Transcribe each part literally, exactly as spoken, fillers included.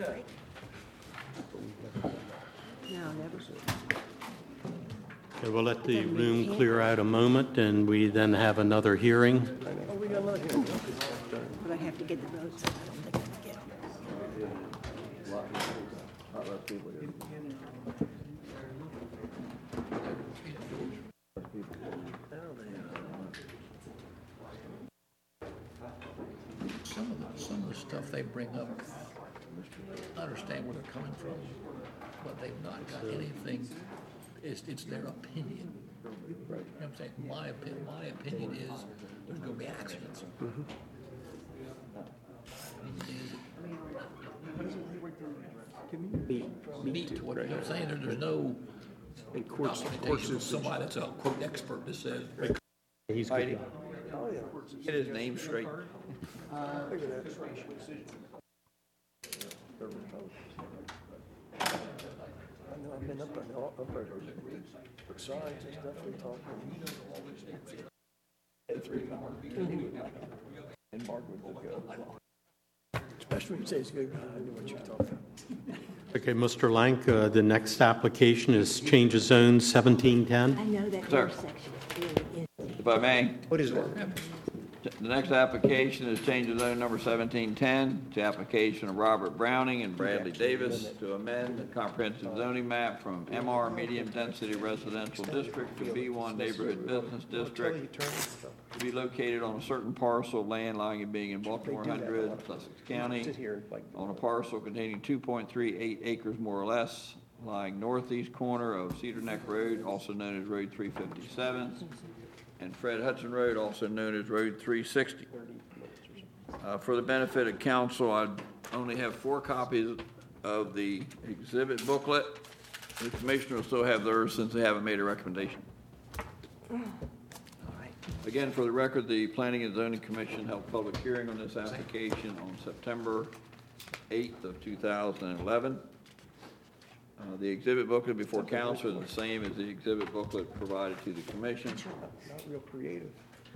No, never. Okay, we'll let the room clear out a moment, and we then have another hearing. Oh, we got another hearing. But I have to get the votes. I don't think I get Some of the, some of the stuff they bring up, I understand where they're coming from, but they've not got anything, it's, it's their opinion. You know what I'm saying? My opinion, my opinion is there's gonna be accidents. Meet, what, you know what I'm saying? There, there's no documentation of somebody that's a quote expert that says. He's Heidi, get his name straight. I know I've been up on, up there, for signs and stuff, we talk. And Margaret will go. Especially when you say it's good, I know what you're talking about. Okay, Mister Lank, uh, the next application is change of zone seventeen ten. I know that Sir. intersection really is. If I may, What is it? the next application is change of zone number seventeen ten to application of Robert Browning and Bradley Davis to amend the comprehensive zoning map from M R Medium Density Residential District to B one Neighborhood Business District to be located on a certain parcel of land lying and being in Baltimore hundred, Sussex County, Sit here like. on a parcel containing two point three eight acres more or less, lying northeast corner of Cedar Neck Road, also known as Road three fifty-seven, and Fred Hudson Road, also known as Road three sixty. Uh, for the benefit of council, I only have four copies of the exhibit booklet. The commissioner will still have theirs since they haven't made a recommendation. Again, for the record, the Planning and Zoning Commission held public hearing on this application on September eighth of two thousand eleven. Uh, the exhibit booklet before council is the same as the exhibit booklet provided to the commission. Not real creative.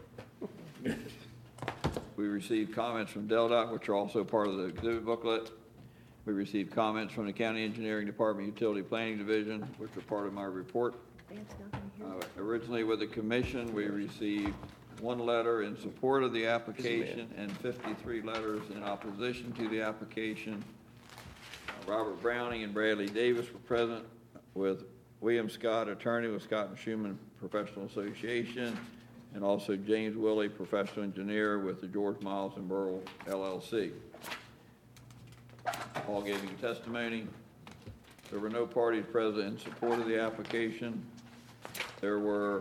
We received comments from DelDOT, which are also part of the exhibit booklet. We received comments from the County Engineering Department Utility Planning Division, which are part of my report. Uh, originally with the commission, we received one letter in support of the application and fifty-three letters in opposition to the application. Uh, Robert Browning and Bradley Davis were present with William Scott, attorney with Scott and Schumann Professional Association, and also James Willie, professional engineer with the George Miles and Burrell L L C. All giving testimony. There were no parties present in support of the application. There were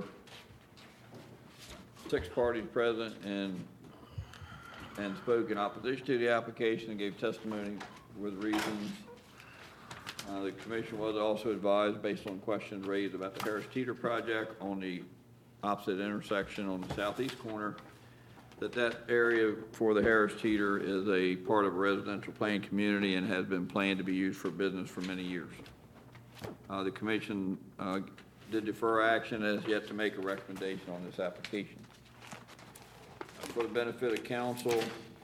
six parties present and and spoke in opposition to the application and gave testimony with reasons. Uh, the commission was also advised, based on questions raised about the Harris Teeter project on the opposite intersection on the southeast corner, that that area for the Harris Teeter is a part of a residential planned community and has been planned to be used for business for many years. Uh, the commission uh, did defer action and has yet to make a recommendation on this application. For the benefit of council,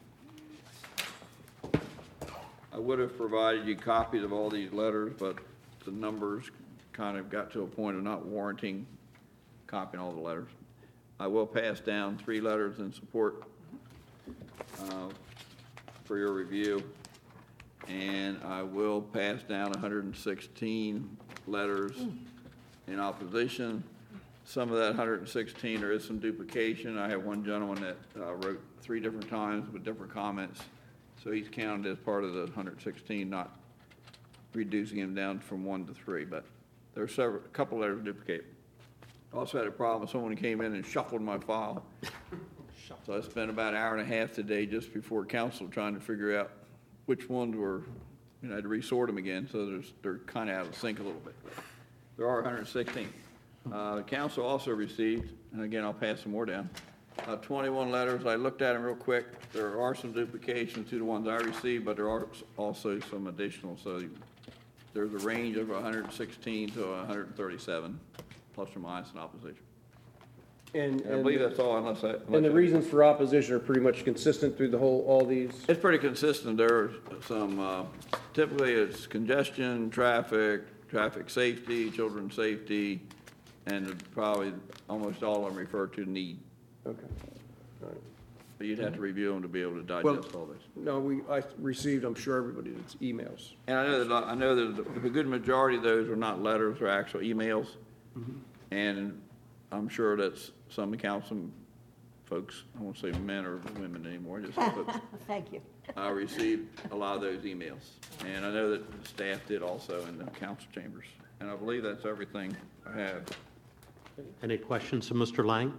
I would have provided you copies of all these letters, but the numbers kind of got to a point of not warranting copying all the letters. I will pass down three letters in support uh, for your review, and I will pass down one hundred sixteen letters in opposition. Some of that one hundred sixteen, there is some duplication. I have one gentleman that uh, wrote three different times with different comments, so he's counted as part of the one hundred sixteen, not reducing him down from one to three, but there are several, a couple letters duplicated. Also had a problem with someone who came in and shuffled my file. So I spent about an hour and a half today just before council trying to figure out which ones were, you know, I had to resort them again, so there's, they're kind of out of sync a little bit. There are one hundred sixteen. Uh, the council also received, and again, I'll pass some more down, uh, twenty-one letters. I looked at them real quick. There are some duplications to the ones I received, but there are also some additional. So there's a range of one hundred sixteen to one hundred thirty-seven, plus or minus in opposition. And, I believe and, that's all, unless I. and unless the I- reasons for opposition are pretty much consistent through the whole, all these? It's pretty consistent. There are some, uh, typically it's congestion, traffic, traffic safety, children's safety, and probably almost all of them refer to need. Okay. All right. But you'd have to review them to be able to Well- digest all this. No, we, I received, I'm sure everybody, it's emails. And I know that, I know that the good majority of those are not letters, they're actual emails. And I'm sure that's some of the council folks, I won't say men or women anymore, just, but Thank you. I received a lot of those emails. And I know that the staff did also in the council chambers. And I believe that's everything I have. Any questions of Mister Lang?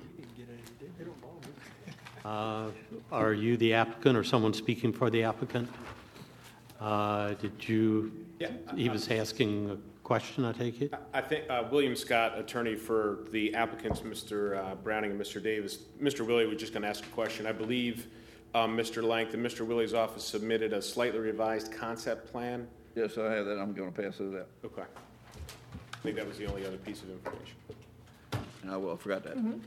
Uh, Are you the applicant or someone speaking for the applicant? Uh, Did you, Yeah, he was asking a question, I take it? I think uh, William Scott, attorney for the applicants, Mister uh, Browning and Mister Davis. Mister Willie was just going to ask a question. I believe um, Mister Lang and Mister Willie's office submitted a slightly revised concept plan. Yes, I have that. I'm going to pass those out. Okay. I think that was the only other piece of information. And I will, I forgot that. Okay.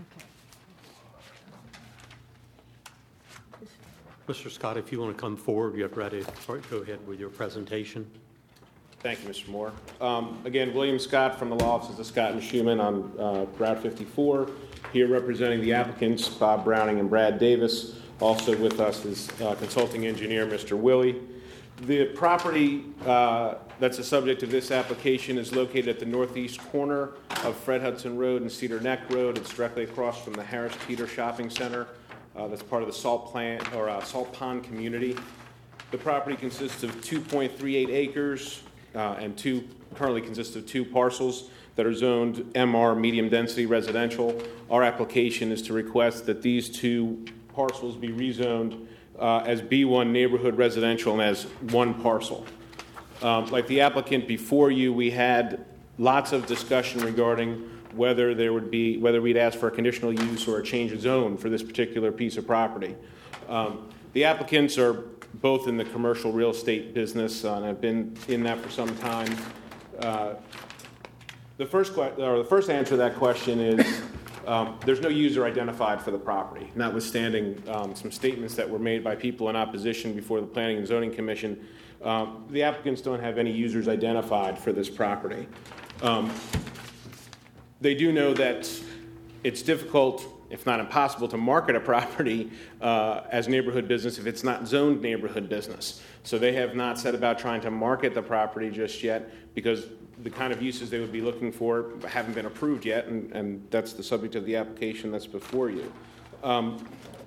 Mister Scott, if you want to come forward, get ready. All right, go ahead with your presentation. Thank you, Mister Moore. Um, again, William Scott from the law offices of Scott and Schuman on uh, Route fifty-four, here representing the applicants, Bob Browning and Brad Davis. Also with us is uh, consulting engineer, Mister Willie. The property uh, that's the subject of this application is located at the northeast corner of Fred Hudson Road and Cedar Neck Road. It's directly across from the Harris Teeter Shopping Center. Uh, that's part of the Salt Plant or uh, Salt Pond community. The property consists of two point three eight acres uh, and two currently consists of two parcels that are zoned M R, medium density residential. Our application is to request that these two parcels be rezoned uh, as B one neighborhood residential and as one parcel. Um, like the applicant before you, we had lots of discussion regarding whether there would be, whether we'd ask for a conditional use or a change of zone for this particular piece of property. Um, the applicants are both in the commercial real estate business uh, and have been in that for some time. Uh, the first que- or the first answer to that question is um, there's no user identified for the property, notwithstanding um, some statements that were made by people in opposition before the Planning and Zoning Commission. Um, the applicants don't have any users identified for this property. Um, They do know that it's difficult, if not impossible, to market a property uh, as neighborhood business if it's not zoned neighborhood business. So they have not set about trying to market the property just yet because the kind of uses they would be looking for haven't been approved yet, and, and that's the subject of the application that's before you. Um,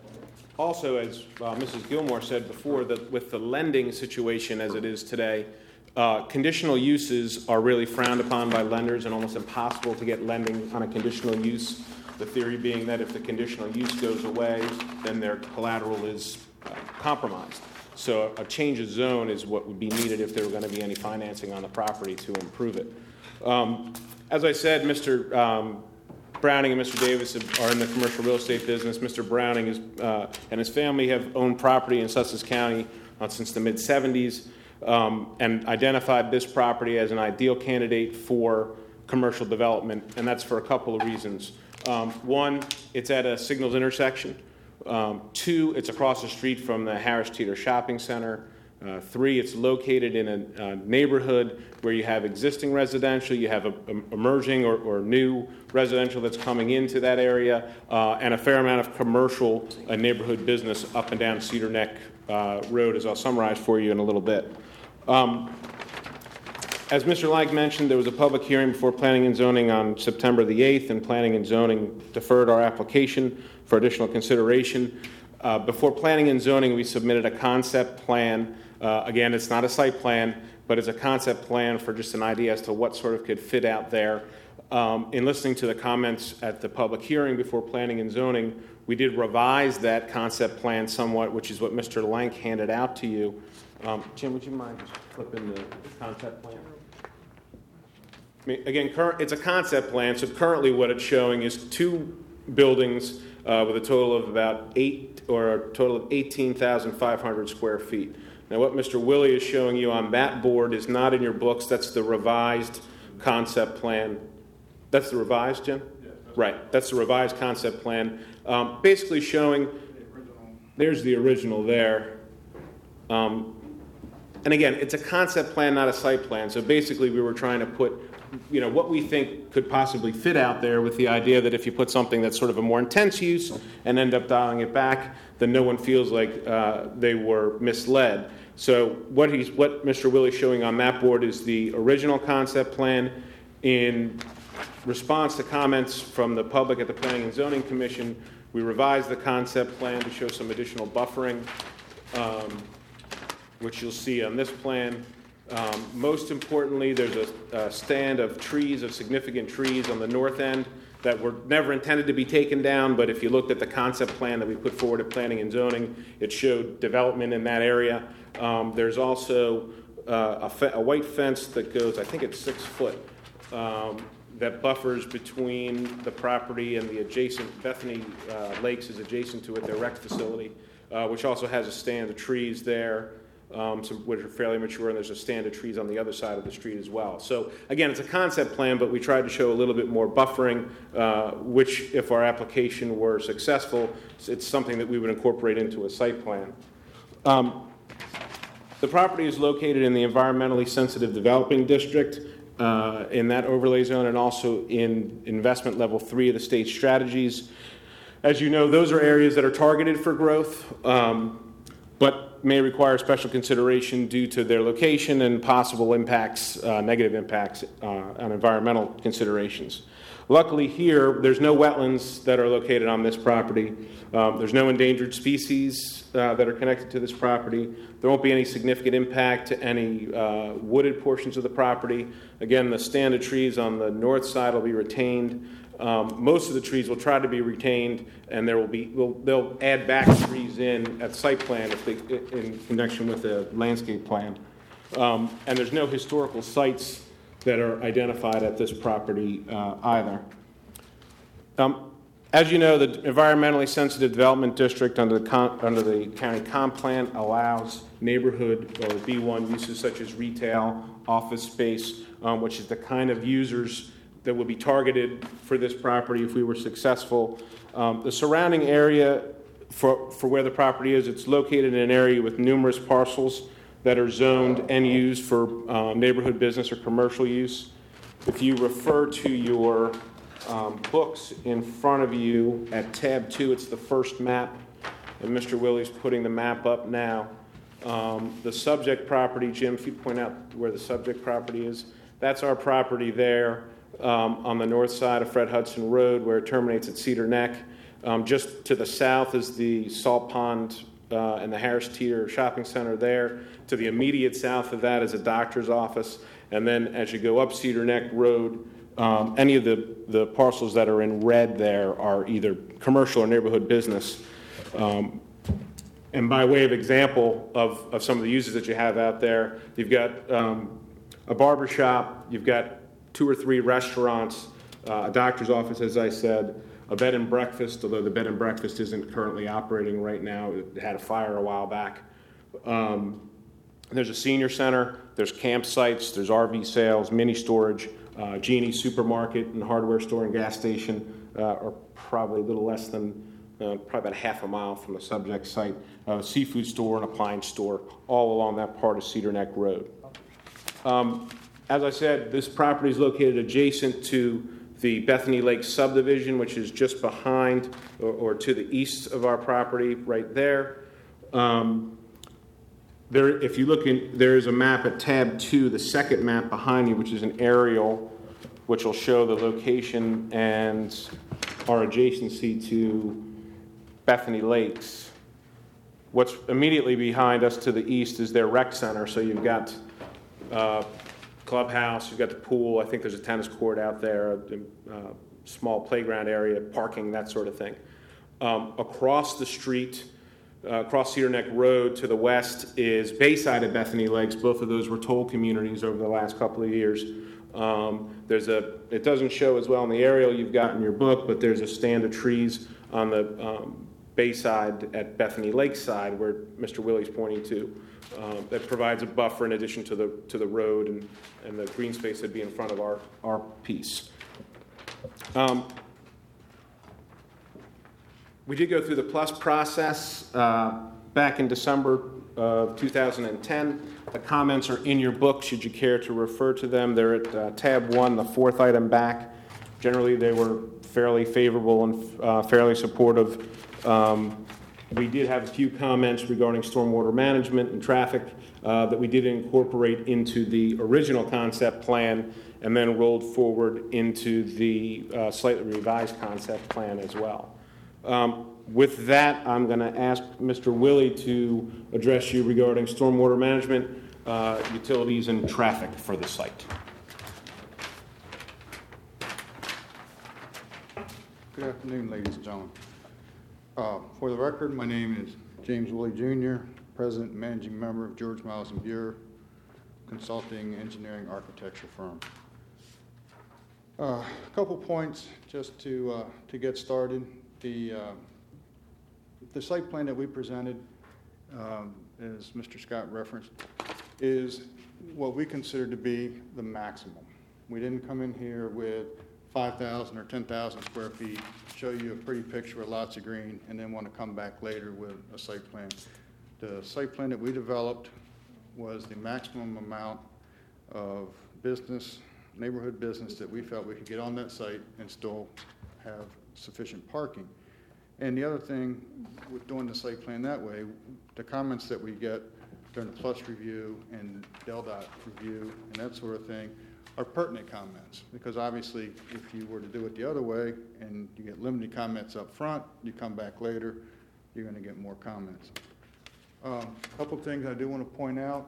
also, as uh, Missus Gilmore said before, that with the lending situation as it is today, Uh, conditional uses are really frowned upon by lenders and almost impossible to get lending on a conditional use. The theory being that if the conditional use goes away, then their collateral is uh, compromised. So a change of zone is what would be needed if there were going to be any financing on the property to improve it. Um, as I said, Mister Um, Browning and Mister Davis are in the commercial real estate business. Mister Browning is, uh, and his family have owned property in Sussex County uh, since the mid seventies. Um, and identified this property as an ideal candidate for commercial development, and that's for a couple of reasons. Um, one, it's at a signals intersection. Um, two, it's across the street from the Harris Teeter Shopping Center. Uh, three, it's located in a, a neighborhood where you have existing residential, you have a, a emerging or, or new residential that's coming into that area, uh, and a fair amount of commercial uh, neighborhood business up and down Cedar Neck uh, Road, as I'll summarize for you in a little bit. Um, as Mister Lang mentioned, there was a public hearing before Planning and Zoning on September the eighth, and Planning and Zoning deferred our application for additional consideration. Uh, before Planning and Zoning, we submitted a concept plan. Uh, again, it's not a site plan, but it's a concept plan for just an idea as to what sort of could fit out there. Um, in listening to the comments at the public hearing before Planning and Zoning, we did revise that concept plan somewhat, which is what Mister Lang handed out to you. Um, Jim, would you mind just flipping the concept plan? I mean, again, cur- it's a concept plan, so currently what it's showing is two buildings uh, with a total of about eight, or a total of eighteen thousand five hundred square feet. Now, what Mister Willie is showing you on that board is not in your books. That's the revised concept plan. That's the revised, Jim? Yes, that's Right, that's the revised concept plan. Um, basically showing, there's the original there. Um, and again, it's a concept plan, not a site plan. So basically we were trying to put, you know, what we think could possibly fit out there with the idea that if you put something that's sort of a more intense use and end up dialing it back, then no one feels like uh, they were misled. So what he's, what Mister Willie's showing on that board is the original concept plan. In response to comments from the public at the Planning and Zoning Commission, we revised the concept plan to show some additional buffering, um, which you'll see on this plan. Um, most importantly, there's a, a stand of trees, of significant trees on the north end that were never intended to be taken down, but if you looked at the concept plan that we put forward at Planning and Zoning, it showed development in that area. Um, there's also uh, a, fe- a white fence that goes, I think it's six foot, um, that buffers between the property and the adjacent, Bethany uh, Lakes is adjacent to it, their rec facility, uh, which also has a stand of trees there, um, some which are fairly mature, and there's a stand of trees on the other side of the street as well. So again, it's a concept plan, but we tried to show a little bit more buffering, uh, which if our application were successful, it's something that we would incorporate into a site plan. Um, the property is located in the environmentally sensitive developing district. Uh, in that overlay zone, and also in investment level three of the state strategies. As you know, those are areas that are targeted for growth, um, but may require special consideration due to their location and possible impacts, uh, negative impacts uh, on environmental considerations. Luckily here, there's no wetlands that are located on this property. Um, there's no endangered species uh, that are connected to this property. There won't be any significant impact to any uh, wooded portions of the property. Again, the stand of trees on the north side will be retained. Um, most of the trees will try to be retained, and there will be will, they'll add back trees in at site plan if they, in connection with the landscape plan. Um, and there's no historical sites that are identified at this property uh, either. Um, as you know, the environmentally sensitive development district under the, con- under the county comp plan allows neighborhood or B one uses such as retail, office space, um, which is the kind of users that would be targeted for this property if we were successful. Um, the surrounding area for, for where the property is, it's located in an area with numerous parcels that are zoned and used for um, neighborhood business or commercial use. If you refer to your um, books in front of you at tab two, it's the first map, and Mister Willie's putting the map up now. Um, the subject property, Jim, if you point out where the subject property is, that's our property there um, on the north side of Fred Hudson Road where it terminates at Cedar Neck. Um, just to the south is the Salt Pond uh, and the Harris Teeter Shopping Center there. To the immediate south of that is a doctor's office. And then as you go up Cedar Neck Road, um, any of the, the parcels that are in red there are either commercial or neighborhood business. Um, and by way of example of, of some of the uses that you have out there, you've got um, a barber shop, you've got two or three restaurants, uh, a doctor's office, as I said, a bed and breakfast, although the bed and breakfast isn't currently operating right now. It had a fire a while back. Um, there's a senior center, there's campsites, there's R V sales, mini storage, uh, Genie supermarket and hardware store and gas station uh, are probably a little less than, uh, probably about half a mile from the subject site, a seafood store and appliance store, all along that part of Cedar Neck Road. Um, as I said, this property is located adjacent to the Bethany Lake subdivision, which is just behind or, or to the east of our property right there. Um, there, if you look in, there is a map at tab two, the second map behind you, which is an aerial, which will show the location and our adjacency to Bethany Lakes. What's immediately behind us to the east is their rec center, so you've got uh, clubhouse, you've got the pool, I think there's a tennis court out there, a, a small playground area, parking, that sort of thing. Um, across the street, uh, across Cedar Neck Road to the west is Bayside of Bethany Lakes. Both of those were toll communities over the last couple of years. Um, there's a, it doesn't show as well in the aerial you've got in your book, but there's a stand of trees on the um, Bayside at Bethany Lakeside where Mister Willie's pointing to. Um, that provides a buffer in addition to the to the road and, and the green space that'd be in front of our, our piece. Um, We did go through the plus process uh, back in December of two thousand ten. The comments are in your book, should you care to refer to them. They're at uh, tab one, the fourth item back. Generally, they were fairly favorable and uh, fairly supportive. Um, we did have a few comments regarding stormwater management and traffic uh, that we did incorporate into the original concept plan and then rolled forward into the uh, slightly revised concept plan as well. Um, with that, I'm going to ask Mister Willie to address you regarding stormwater management, uh, utilities, and traffic for the site. Good afternoon, ladies and gentlemen. Uh, for the record, my name is James Willie Junior, President and Managing Member of George Miles and Buer Consulting Engineering Architecture Firm. Uh, a couple points just to uh, to get started. The uh, the site plan that we presented, um, as Mister Scott referenced, is what we consider to be the maximum. We didn't come in here with five thousand or ten thousand square feet, show you a pretty picture with lots of green, and then want to come back later with a site plan. The site plan that we developed was the maximum amount of business, neighborhood business that we felt we could get on that site and still have sufficient parking. And the other thing with doing the site plan that way, the comments that we get during the plus review and Del Dot review and that sort of thing are pertinent comments, because obviously if you were to do it the other way and you get limited comments up front, you come back later, you're going to get more comments. A um, couple things I do want to point out.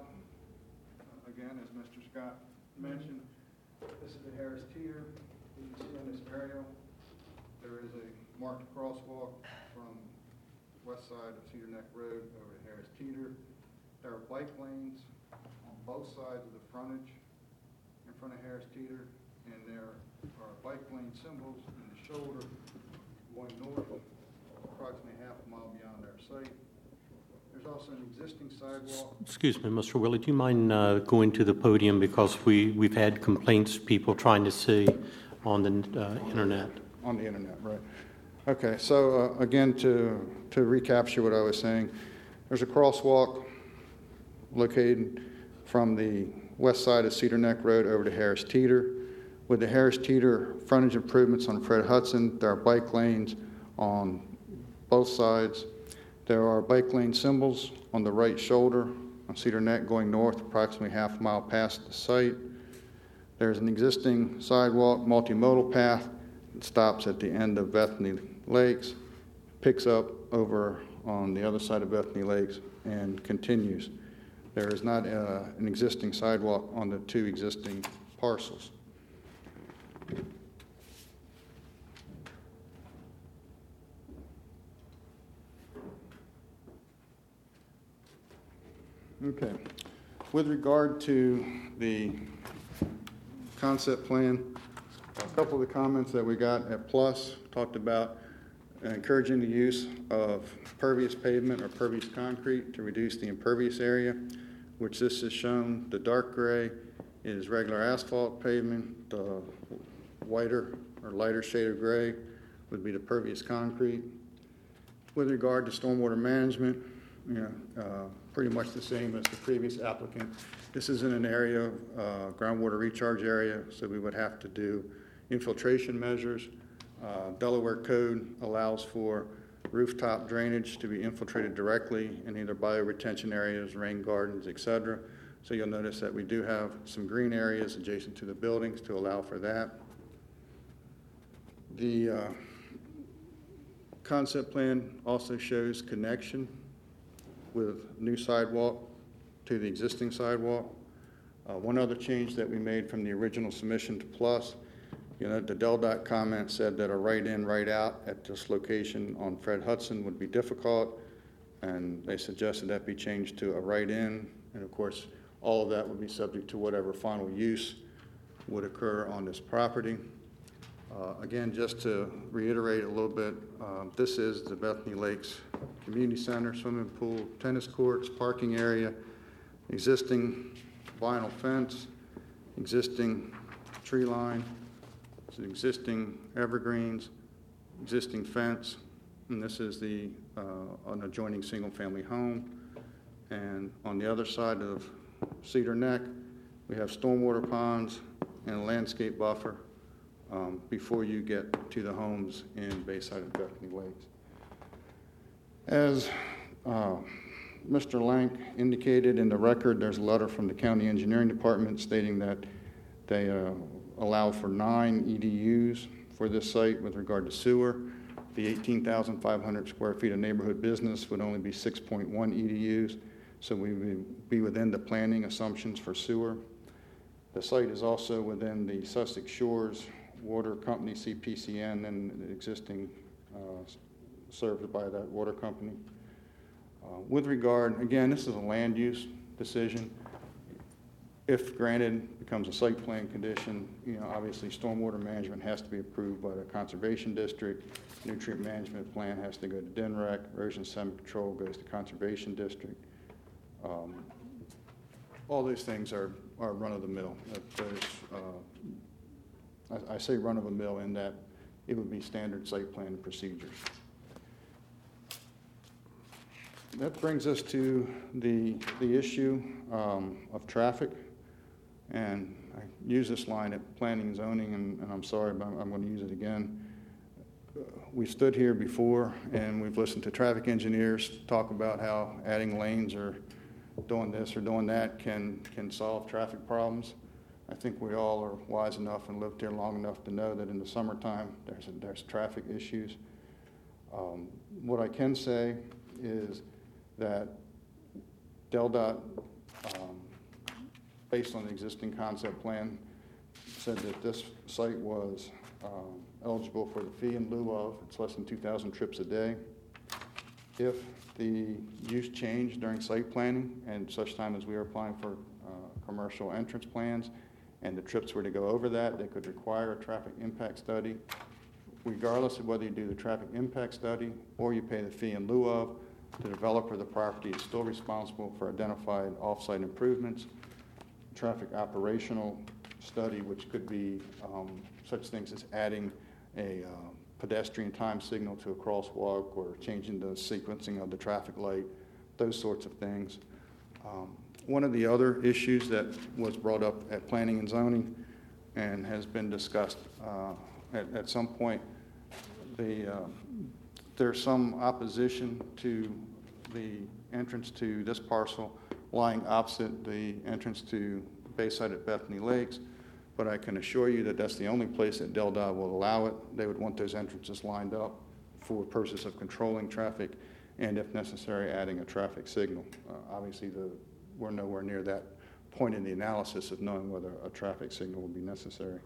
Again, as Mister Scott mentioned, this is the Harris Teeter. You can see on this aerial, there is a marked crosswalk from west side of Cedar Neck Road over to Harris Teeter. There are bike lanes on both sides of the frontage in front of Harris Teeter, and there are bike lane symbols in the shoulder going north, approximately half a mile beyond our site. There's also an existing sidewalk. Excuse me, Mister Willie, do you mind uh, going to the podium, because we, we've had complaints, people trying to see on the uh, internet. On the internet, right. Okay, so uh, again, to, to recapture what I was saying, there's a crosswalk located from the west side of Cedar Neck Road over to Harris Teeter. With the Harris Teeter frontage improvements on Fred Hudson, there are bike lanes on both sides. There are bike lane symbols on the right shoulder on Cedar Neck going north approximately half a mile past the site. There's an existing sidewalk multimodal path that stops at the end of Bethany Lakes, picks up over on the other side of Bethany Lakes, and continues. There is not uh, an existing sidewalk on the two existing parcels. Okay. With regard to the concept plan, a couple of the comments that we got at Plus talked about encouraging the use of pervious pavement or pervious concrete to reduce the impervious area, which this is shown. The dark gray is regular asphalt pavement. The whiter or lighter shade of gray would be the pervious concrete. With regard to stormwater management, you know, uh, pretty much the same as the previous applicant. This is in an area, uh, groundwater recharge area, so we would have to do infiltration measures. Uh, Delaware code allows for rooftop drainage to be infiltrated directly in either bioretention areas, rain gardens, et cetera. So you'll notice that we do have some green areas adjacent to the buildings to allow for that. The uh, concept plan also shows connection with new sidewalk to the existing sidewalk. Uh, one other change that we made from the original submission to Plus, you know, the Del Dot comment said that a right in, right out at this location on Fred Hudson would be difficult, and they suggested that be changed to a right in, and of course, all of that would be subject to whatever final use would occur on this property. Uh, again, just to reiterate a little bit, uh, this is the Bethany Lakes Community Center, swimming pool, tennis courts, parking area, existing vinyl fence, existing tree line, existing evergreens, existing fence, and this is the, uh, an adjoining single-family home. And on the other side of Cedar Neck, we have stormwater ponds and a landscape buffer um, before you get to the homes in Bayside and Bethany Lakes. As uh, Mister Lank indicated in the record, there's a letter from the County Engineering Department stating that they uh, allow for nine E D Us for this site with regard to sewer. The eighteen thousand five hundred square feet of neighborhood business would only be six point one E D Us, so we would be within the planning assumptions for sewer. The site is also within the Sussex Shores Water Company, C P C N, and the existing uh, served by that water company. Uh, with regard, again, this is a land use decision. If granted, becomes a site plan condition, you know, obviously stormwater management has to be approved by the conservation district. Nutrient management plan has to go to D N R E C. Erosion sediment control goes to conservation district. Um, all those things are, are run-of-the-mill. There's, uh, I, I say run-of-the-mill in that it would be standard site plan procedures. That brings us to the, the issue um, of traffic. And I use this line at planning and zoning, and, and I'm sorry, but I'm, I'm going to use it again. Uh, we stood here before, and we've listened to traffic engineers talk about how adding lanes or doing this or doing that can, can solve traffic problems. I think we all are wise enough and lived here long enough to know that in the summertime there's, a, there's traffic issues. Um, what I can say is that DelDOT, um, based on the existing concept plan, said that this site was um, eligible for the fee in lieu of. It's less than two thousand trips a day. If the use changed during site planning and such time as we are applying for uh, commercial entrance plans and the trips were to go over that, they could require a traffic impact study. Regardless of whether you do the traffic impact study or you pay the fee in lieu of, the developer of the property is still responsible for identified off-site improvements, traffic operational study, which could be um, such things as adding a uh, pedestrian time signal to a crosswalk or changing the sequencing of the traffic light, those sorts of things. Um, one of the other issues that was brought up at planning and zoning and has been discussed uh, at, at some point, the, uh, there's some opposition to the entrance to this parcel lying opposite the entrance to Bayside at Bethany Lakes, but I can assure you that that's the only place that DelDOT will allow it. They would want those entrances lined up for purposes of controlling traffic and, if necessary, adding a traffic signal. Uh, obviously, the, we're nowhere near that point in the analysis of knowing whether a traffic signal will be necessary.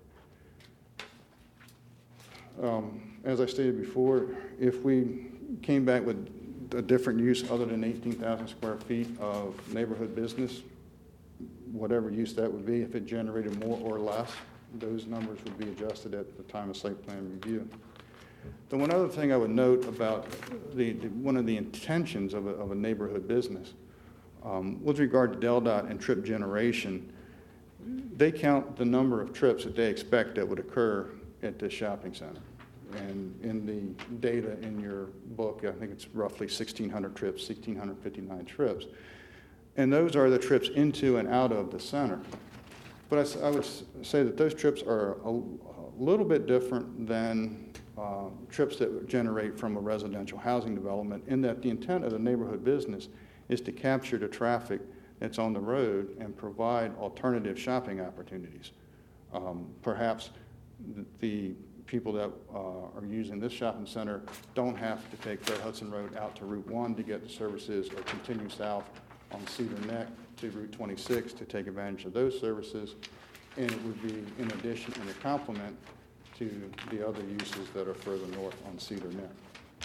Um, as I stated before, if we came back with a different use other than eighteen thousand square feet of neighborhood business, whatever use that would be, if it generated more or less, those numbers would be adjusted at the time of site plan review. The one other thing I would note about the, the one of the intentions of a, of a neighborhood business, um, with regard to DelDOT and trip generation, they count the number of trips that they expect that would occur at this shopping center. And in the data in your book, I think it's roughly sixteen hundred trips, one thousand six hundred fifty-nine trips. And those are the trips into and out of the center. But I, I would say that those trips are a, a little bit different than uh, trips that generate from a residential housing development, in that the intent of the neighborhood business is to capture the traffic that's on the road and provide alternative shopping opportunities. Um, perhaps the, the people that uh, are using this shopping center don't have to take Fred Hudson Road out to Route one to get the services, or continue south on Cedar Neck to Route twenty-six to take advantage of those services. And it would be in addition and a complement to the other uses that are further north on Cedar Neck.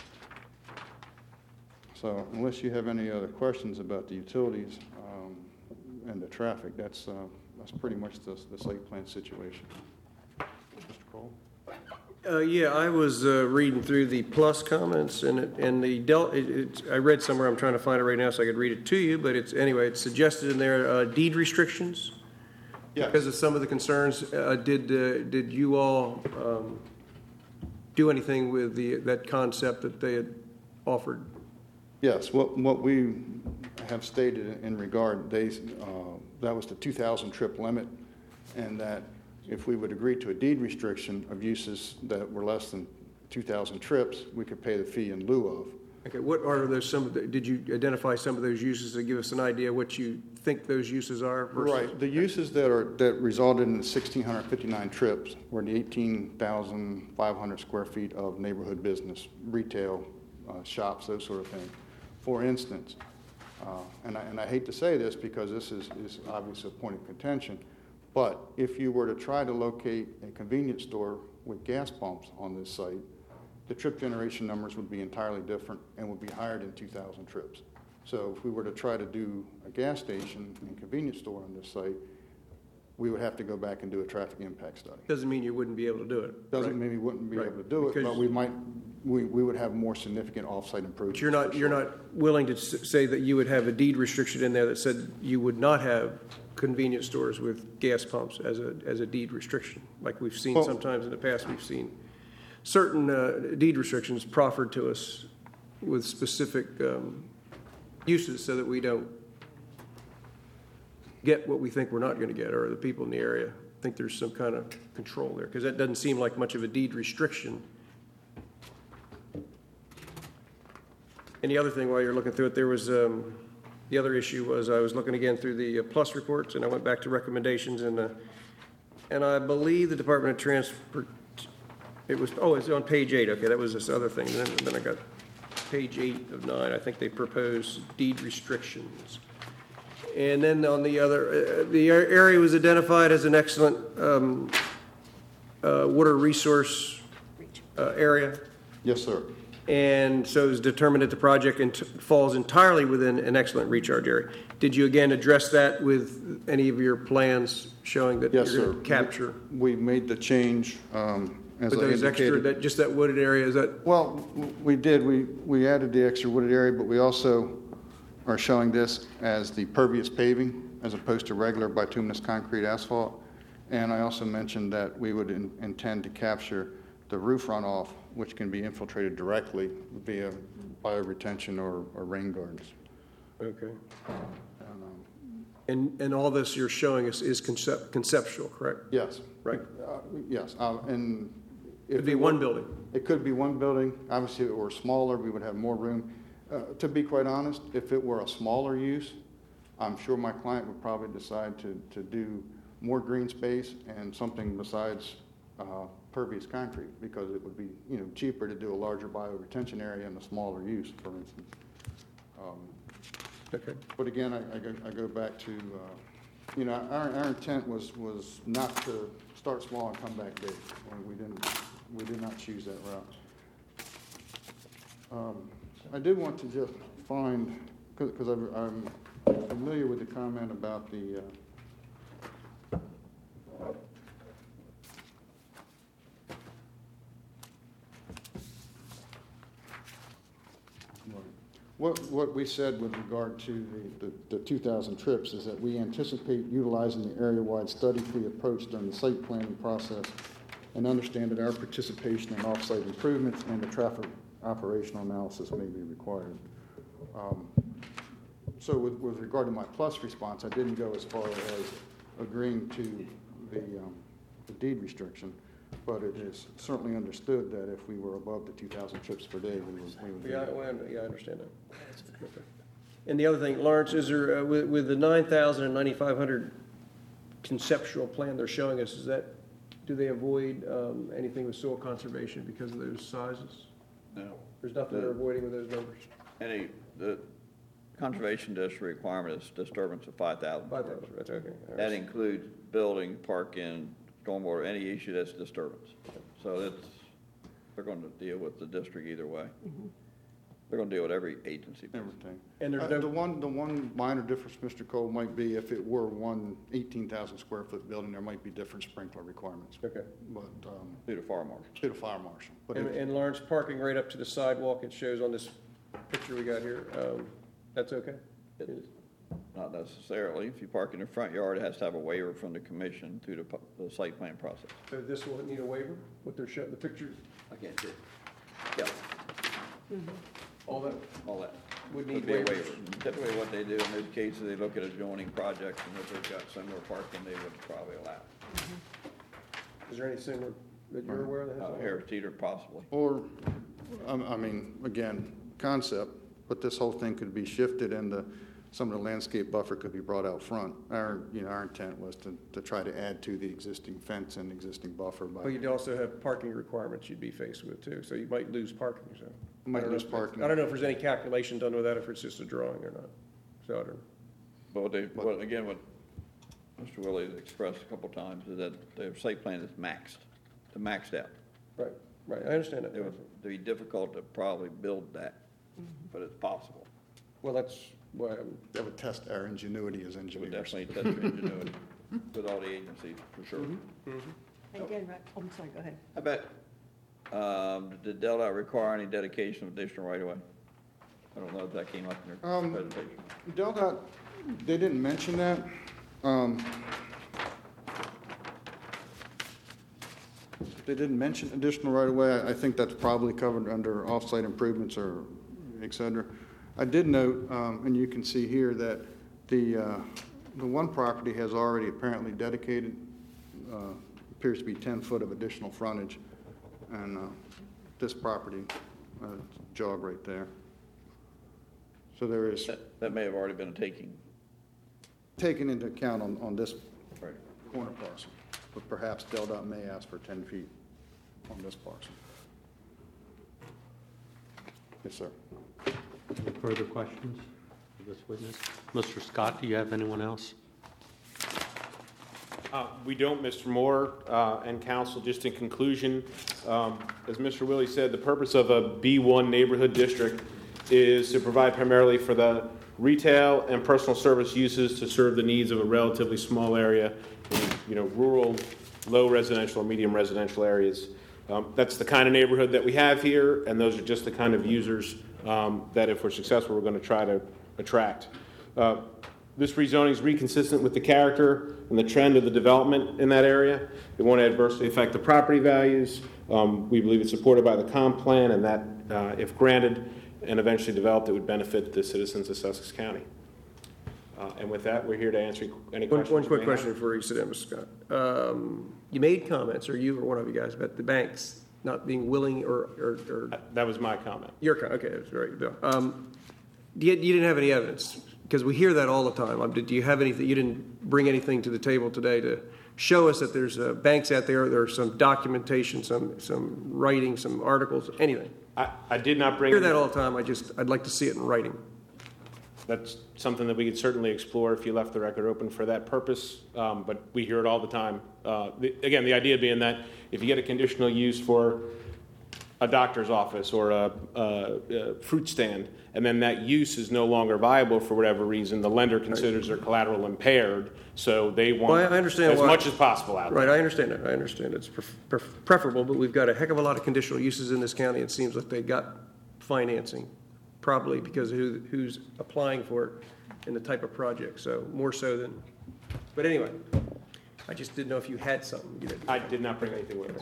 So unless you have any other questions about the utilities um, and the traffic, that's, uh, that's pretty much the, the site plan situation. Mister Cole? Uh, yeah, I was uh, reading through the plus comments, and it, and the del. It, it, I read somewhere. I'm trying to find it right now so I could read it to you. But it's anyway. It's suggested in there uh, deed restrictions. Yes. Because of some of the concerns. Uh, did uh, did you all um, do anything with the that concept that they had offered. Yes, what, what we have stated in regard, they, uh, that was the two thousand trip limit, and that if we would agree to a deed restriction of uses that were less than two thousand trips, we could pay the fee in lieu of. Okay, what are those, some of the, did you identify some of those uses to give us an idea what you think those uses are? Versus, Right, the uses that are, that resulted in the one thousand six hundred fifty-nine trips were the eighteen thousand five hundred square feet of neighborhood business, retail, uh, shops, those sort of things. For instance, uh, and I, and I hate to say this because this is, is obviously a point of contention, but if you were to try to locate a convenience store with gas pumps on this site, the trip generation numbers would be entirely different and would be higher than two thousand trips. So if we were to try to do a gas station and convenience store on this site, we would have to go back and do a traffic impact study. doesn't mean you wouldn't be able to do it. Doesn't right? mean we wouldn't be Right. able to do it, Because- but we might, we, we would have more significant off-site But improvements. you're not, for you're sure. not willing to s- say that you would have a deed restriction in there that said you would not have convenience stores with gas pumps as a, as a deed restriction, like we've seen Well- sometimes in the past, we've seen certain uh, deed restrictions proffered to us with specific um, uses so that we don't get what we think we're not going to get, or the people in the area think there's some kind of control there, because that doesn't seem like much of a deed restriction. And the other thing, while you're looking through it, there was, um, the other issue was, I was looking again through the uh, plus reports, and I went back to recommendations, and, uh, and I believe the Department of Transport, it was, oh, it's on page eight, okay, that was this other thing, then, then I got page eight of nine, I think they proposed deed restrictions. And then on the other, uh, the area was identified as an excellent um, uh, water resource uh, area. Yes, sir. And so it was determined that the project ent- falls entirely within an excellent recharge area. Did you again address that with any of your plans showing that Yes, you're sir. going to capture? We made the change, um, as With I those extra, indicated. that, just that wooded area, is that, Well, w- we did, we, we added the extra wooded area, but we also are showing this as the pervious paving as opposed to regular bituminous concrete asphalt. And I also mentioned that we would in- intend to capture the roof runoff, which can be infiltrated directly via bioretention or, or rain gardens. okay. And, um, And, and all this you're showing us is concept, conceptual, correct? Yes. Right. Uh, Yes, uh, and. if It'd be it one were- building. It could be one building. Obviously, if it were smaller, we would have more room. Uh, To be quite honest, if it were a smaller use, I'm sure my client would probably decide to, to do more green space and something besides uh, pervious concrete, because it would be, you know, cheaper to do a larger bioretention area and a smaller use, for instance. Um, Okay. But again, I, I go, I go back to, uh, you know, our, our intent was, was not to start small and come back big. And we didn't, we did not choose that route. Um, I did want to just find, because I'm familiar with the comment about the, uh, What, what we said with regard to the, the, the two thousand trips is that we anticipate utilizing the area-wide study-free approach during the site planning process and understand that our participation in off-site improvements and the traffic operational analysis may be required. Um, So with, with regard to my plus response, I didn't go as far as agreeing to the, um, the deed restriction, but it is certainly understood that if we were above the two thousand trips per day, we would, we would do Yeah, I- that. well, yeah, I understand that. Okay. And the other thing, Lawrence, is there, uh, with, with the nine thousand and ninety-five hundred conceptual plan they're showing us, is that, do they avoid um, anything with soil conservation because of those sizes? No. There's nothing they're avoiding with those numbers? Any, the conservation district requirement is disturbance of five thousand. Five thousand, that's okay. All That right. includes building, parking, stormwater, any issue that's disturbance. So it's, they're going to deal with the district either way. They're going to deal with every agency. Everything. And there's Uh, no- The one, the one minor difference, Mister Cole, might be if it were one eighteen thousand square foot building, there might be different sprinkler requirements. Okay. But, um, Through the fire marshal. to the fire marshal. But And, if- and Lawrence, parking right up to the sidewalk, it shows on this picture we got here, um, that's okay? Not necessarily. If you park in the front yard, it has to have a waiver from the commission through the, pu- the site plan process. So this will need a waiver, what they're showing, the picture? I can't see. Yeah. All that all that. would need Would be a waivers. waiver. Typically what they do in those cases, they look at adjoining projects, and if they've got similar parking, they would probably allow. Is there any similar that you're aware of? that has Uh, all- Harris Teeter possibly. Or, um, I mean, again, concept, but this whole thing could be shifted and the, some of the landscape buffer could be brought out front. Our, you know, our intent was to, to try to add to the existing fence and existing buffer by. Well, you'd also have parking requirements you'd be faced with too, so you might lose parking, so. Might I don't know lose if that's- parking. I don't know if there's any calculation done with that, if it's just a drawing or not. So I don't. But what they, well, again, what Mister Willie has expressed a couple times is that their site plan is maxed, the maxed out. Right, right, I understand that. It would be difficult to probably build that, but it's possible. Well, that's why I'm, That would test our ingenuity as It would engineers. definitely test your ingenuity with all the agencies, for sure. And again, right, oh, I'm sorry, go ahead. I bet, um, did Delta require any dedication of additional right of way? I don't know if that came up in your Um, presentation. DelDOT, they didn't mention that. Um, They didn't mention additional right-of-way. I I think that's probably covered under off-site improvements or et cetera. I did note, um, and you can see here, that the, uh, the one property has already apparently dedicated, uh, appears to be ten foot of additional frontage, and uh, this property, uh, jog right there. So there is That, that may have already been a taking. taken into account on, on this Right. corner parcel, but perhaps DelDOT may ask for ten feet on this parcel. Yes, sir. Any further questions of this witness? Mister Scott, do you have anyone else? Uh, We don't, Mister Moore uh, and council. Just in conclusion, um, as Mister Willie said, the purpose of a B one neighborhood district is to provide primarily for the retail and personal service uses to serve the needs of a relatively small area in, you know, rural, low residential or medium residential areas. Um, That's the kind of neighborhood that we have here, and those are just the kind of users um, that, if we're successful, we're going to try to attract. Uh, This rezoning is reconsistent with the character and the trend of the development in that area. It won't adversely affect the property values. Um, We believe it's supported by the comp plan, and that, uh, if granted and eventually developed, it would benefit the citizens of Sussex County. Uh, And with that, we're here to answer any One, questions. one you quick may have. question before you sit down, Mister Scott. Um, You made comments, or you or one of you guys, about the banks not being willing or, or, or, Uh, That was my comment. your, co- okay, that's right, Bill. Um, You, you didn't have any evidence, because we hear that all the time. Um, Did you have anything, you didn't bring anything to the table today to show us that there's uh, banks out there, there's some documentation, some, some writing, some articles, anything? I, I did not I bring. hear that all the time, I just, I'd like to see it in writing. That's something that we could certainly explore if you left the record open for that purpose, um, but we hear it all the time. Uh, the, again, the idea being that if you get a conditional use for a doctor's office or a, a, a fruit stand, and then that use is no longer viable for whatever reason, the lender considers their collateral impaired, so they want Well, I understand as why- much as possible out Right, there. I understand that, I understand it's pref- pref- preferable, but we've got a heck of a lot of conditional uses in this county. It seems like they got financing, probably because of who, who's applying for it and the type of project, so more so than, but anyway, I just didn't know if you had something. You didn't. I did not bring anything with us.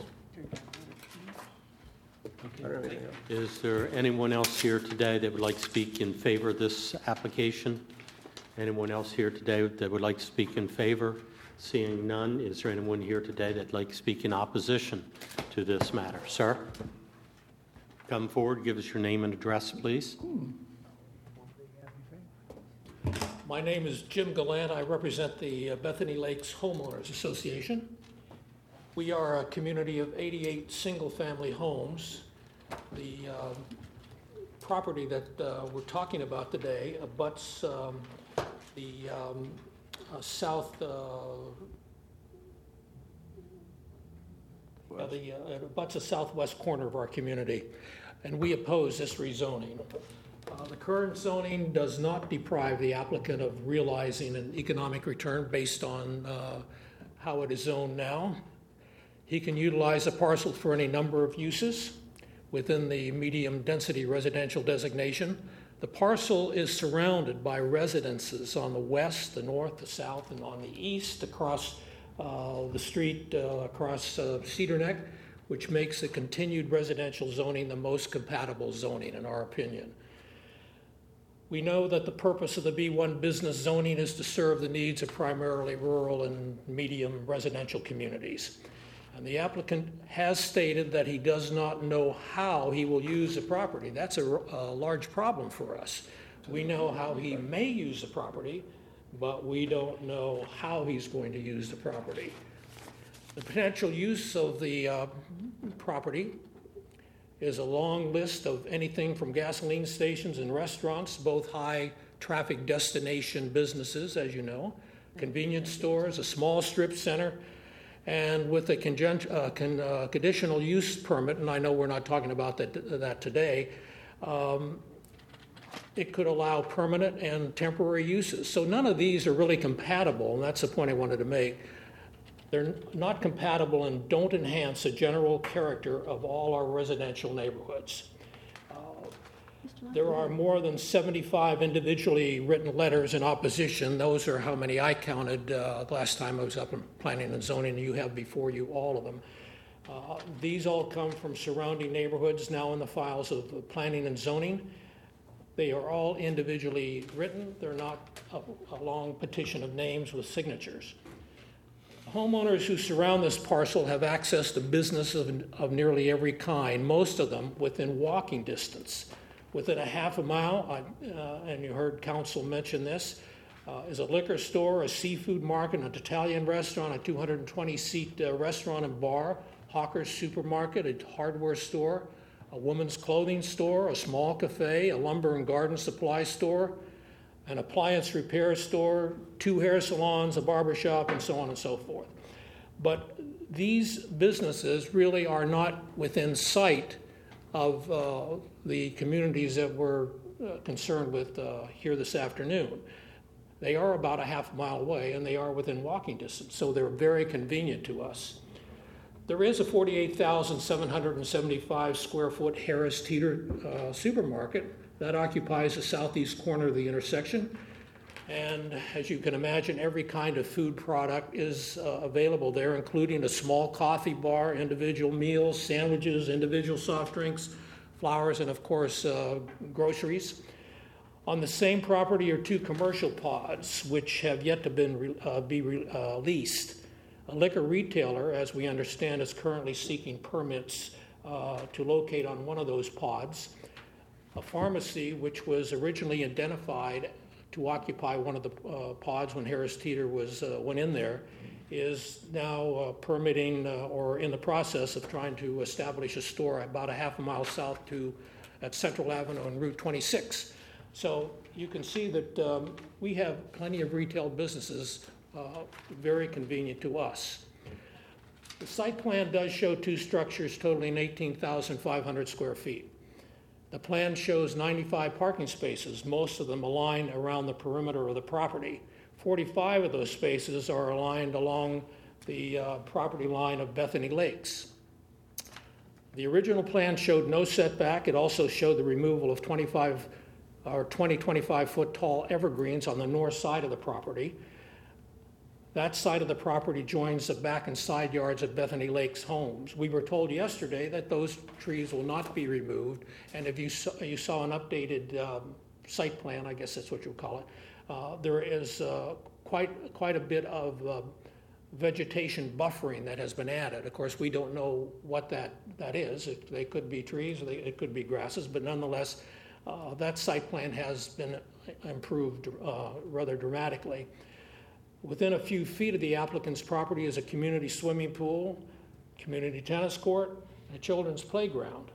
I don't have anything else. Is there anyone else here today that would like to speak in favor of this application? Anyone else here today that would like to speak in favor? Seeing none, is there anyone here today that'd like to speak in opposition to this matter? Sir? Come forward, give us your name and address, please. My name is Jim Gallant. I represent the uh, Bethany Lakes Homeowners Association. We are a community of eighty-eight single-family homes. The um, property that uh, we're talking about today abuts um, the um, uh, south, uh, uh, the, uh, it abuts the southwest corner of our community, and we oppose this rezoning. Uh, The current zoning does not deprive the applicant of realizing an economic return based on uh, how it is zoned now. He can utilize a parcel for any number of uses within the medium-density residential designation. The parcel is surrounded by residences on the west, the north, the south, and on the east, across uh, the street, uh, across uh, Cedar Neck, which makes the continued residential zoning the most compatible zoning, in our opinion. We know that the purpose of the B one business zoning is to serve the needs of primarily rural and medium residential communities. And the applicant has stated that he does not know how he will use the property. That's a, a large problem for us. We know how he may use the property, but we don't know how he's going to use the property. The potential use of the uh, property is a long list of anything from gasoline stations and restaurants, both high traffic destination businesses, as you know, convenience stores, a small strip center, and with a congen- uh, con- uh, conditional use permit, and I know we're not talking about that, that today, um, it could allow permanent and temporary uses. So none of these are really compatible, and that's the point I wanted to make. They're not compatible and don't enhance the general character of all our residential neighborhoods. Uh, there are more than seventy-five individually written letters in opposition. Those are how many I counted uh, last time I was up in planning and zoning. You have before you all of them. Uh, these all come from surrounding neighborhoods now in the files of planning and zoning. They are all individually written. They're not a, a long petition of names with signatures. Homeowners who surround this parcel have access to business of, of nearly every kind, most of them within walking distance. Within a half a mile, I, uh, and you heard council mention this, uh, is a liquor store, a seafood market, an Italian restaurant, a two hundred twenty seat uh, restaurant and bar, Hawker's supermarket, a hardware store, a women's clothing store, a small cafe, a lumber and garden supply store, an appliance repair store, two hair salons, a barber shop, and so on and so forth. But these businesses really are not within sight of uh, the communities that we're uh, concerned with uh, here this afternoon. They are about a half mile away, and they are within walking distance, so they're very convenient to us. There is a forty-eight thousand seven hundred seventy-five square foot Harris Teeter uh, supermarket that occupies the southeast corner of the intersection. And as you can imagine, every kind of food product is uh, available there, including a small coffee bar, individual meals, sandwiches, individual soft drinks, flowers, and of course, uh, groceries. On the same property are two commercial pods, which have yet to been re- uh, be re- uh, leased. A liquor retailer, as we understand, is currently seeking permits uh, to locate on one of those pods. A pharmacy, which was originally identified to occupy one of the uh, pods when Harris Teeter was uh, went in there, is now uh, permitting uh, or in the process of trying to establish a store about a half a mile south to at Central Avenue and Route twenty-six. So you can see that um, we have plenty of retail businesses uh, very convenient to us. The site plan does show two structures totaling eighteen thousand five hundred square feet. The plan shows ninety-five parking spaces, most of them aligned around the perimeter of the property. forty-five of those spaces are aligned along the uh, property line of Bethany Lakes. The original plan showed no setback. It also showed the removal of twenty-five or twenty, twenty-five foot tall evergreens on the north side of the property. That side of the property joins the back and side yards of Bethany Lakes homes. We were told yesterday that those trees will not be removed, and if you saw, you saw an updated um, site plan, I guess that's what you would call it, uh, there is uh, quite, quite a bit of uh, vegetation buffering that has been added. Of course, we don't know what that, that is. It, they could be trees, or they, it could be grasses, but nonetheless, uh, that site plan has been improved uh, rather dramatically. Within a few feet of the applicant's property is a community swimming pool, community tennis court, and a children's playground.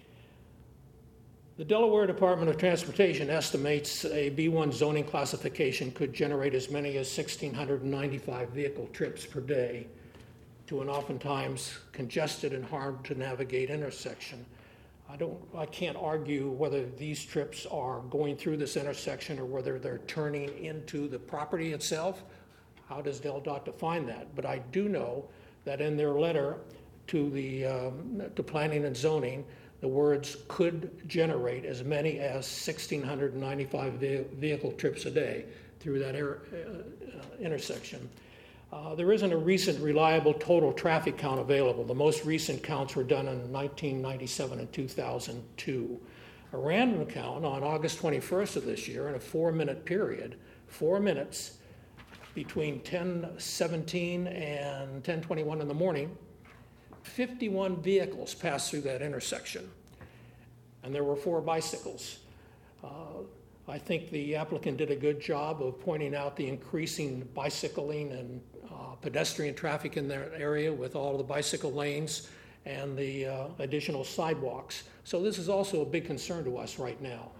The Delaware Department of Transportation estimates a B one zoning classification could generate as many as one thousand six hundred ninety-five vehicle trips per day to an oftentimes congested and hard to navigate intersection. I don't, I can't argue whether these trips are going through this intersection or whether they're turning into the property itself. How does Del Dot define that? But I do know that in their letter to the um, to planning and zoning, the words could generate as many as one thousand six hundred ninety-five ve- vehicle trips a day through that er- uh, intersection. Uh, there isn't a recent reliable total traffic count available. The most recent counts were done in nineteen ninety-seven and two thousand two. a random count on August twenty-first of this year in a four-minute period, four minutes between ten seventeen and ten twenty-one in the morning, fifty-one vehicles passed through that intersection, and there were four bicycles. Uh, I think the applicant did a good job of pointing out the increasing bicycling and uh, pedestrian traffic in that area with all the bicycle lanes and the uh, additional sidewalks. So this is also a big concern to us right now.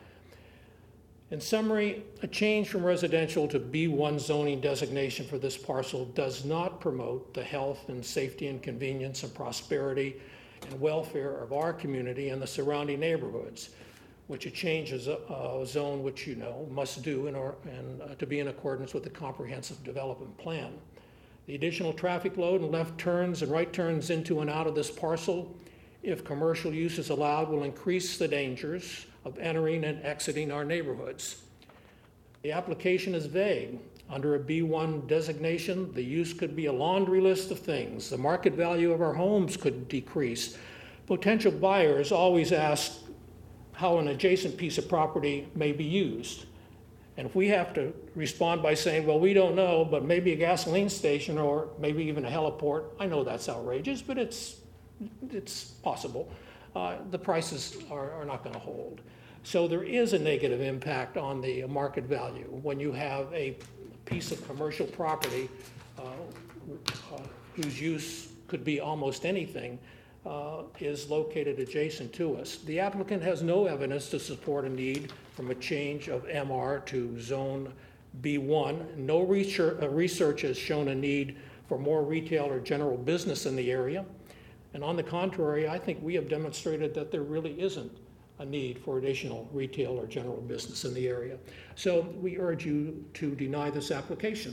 In summary, a change from residential to B one zoning designation for this parcel does not promote the health and safety and convenience and prosperity and welfare of our community and the surrounding neighborhoods, which a change is a, a zone which, you know, must do in or, and uh, to be in accordance with the comprehensive development plan. The additional traffic load and left turns and right turns into and out of this parcel, if commercial use is allowed, will increase the dangers of entering and exiting our neighborhoods. The application is vague. Under a B one designation, the use could be a laundry list of things. The market value of our homes could decrease. Potential buyers always ask how an adjacent piece of property may be used. And if we have to respond by saying, well, we don't know, but maybe a gasoline station or maybe even a heliport, I know that's outrageous, but it's, it's possible. Uh, the prices are, are not going to hold. So there is a negative impact on the market value when you have a piece of commercial property uh, uh, whose use could be almost anything uh, is located adjacent to us. The applicant has no evidence to support a need from a change of M R to zone B one. No research, uh, research has shown a need for more retail or general business in the area. And on the contrary, I think we have demonstrated that there really isn't a need for additional retail or general business in the area. So we urge you to deny this application.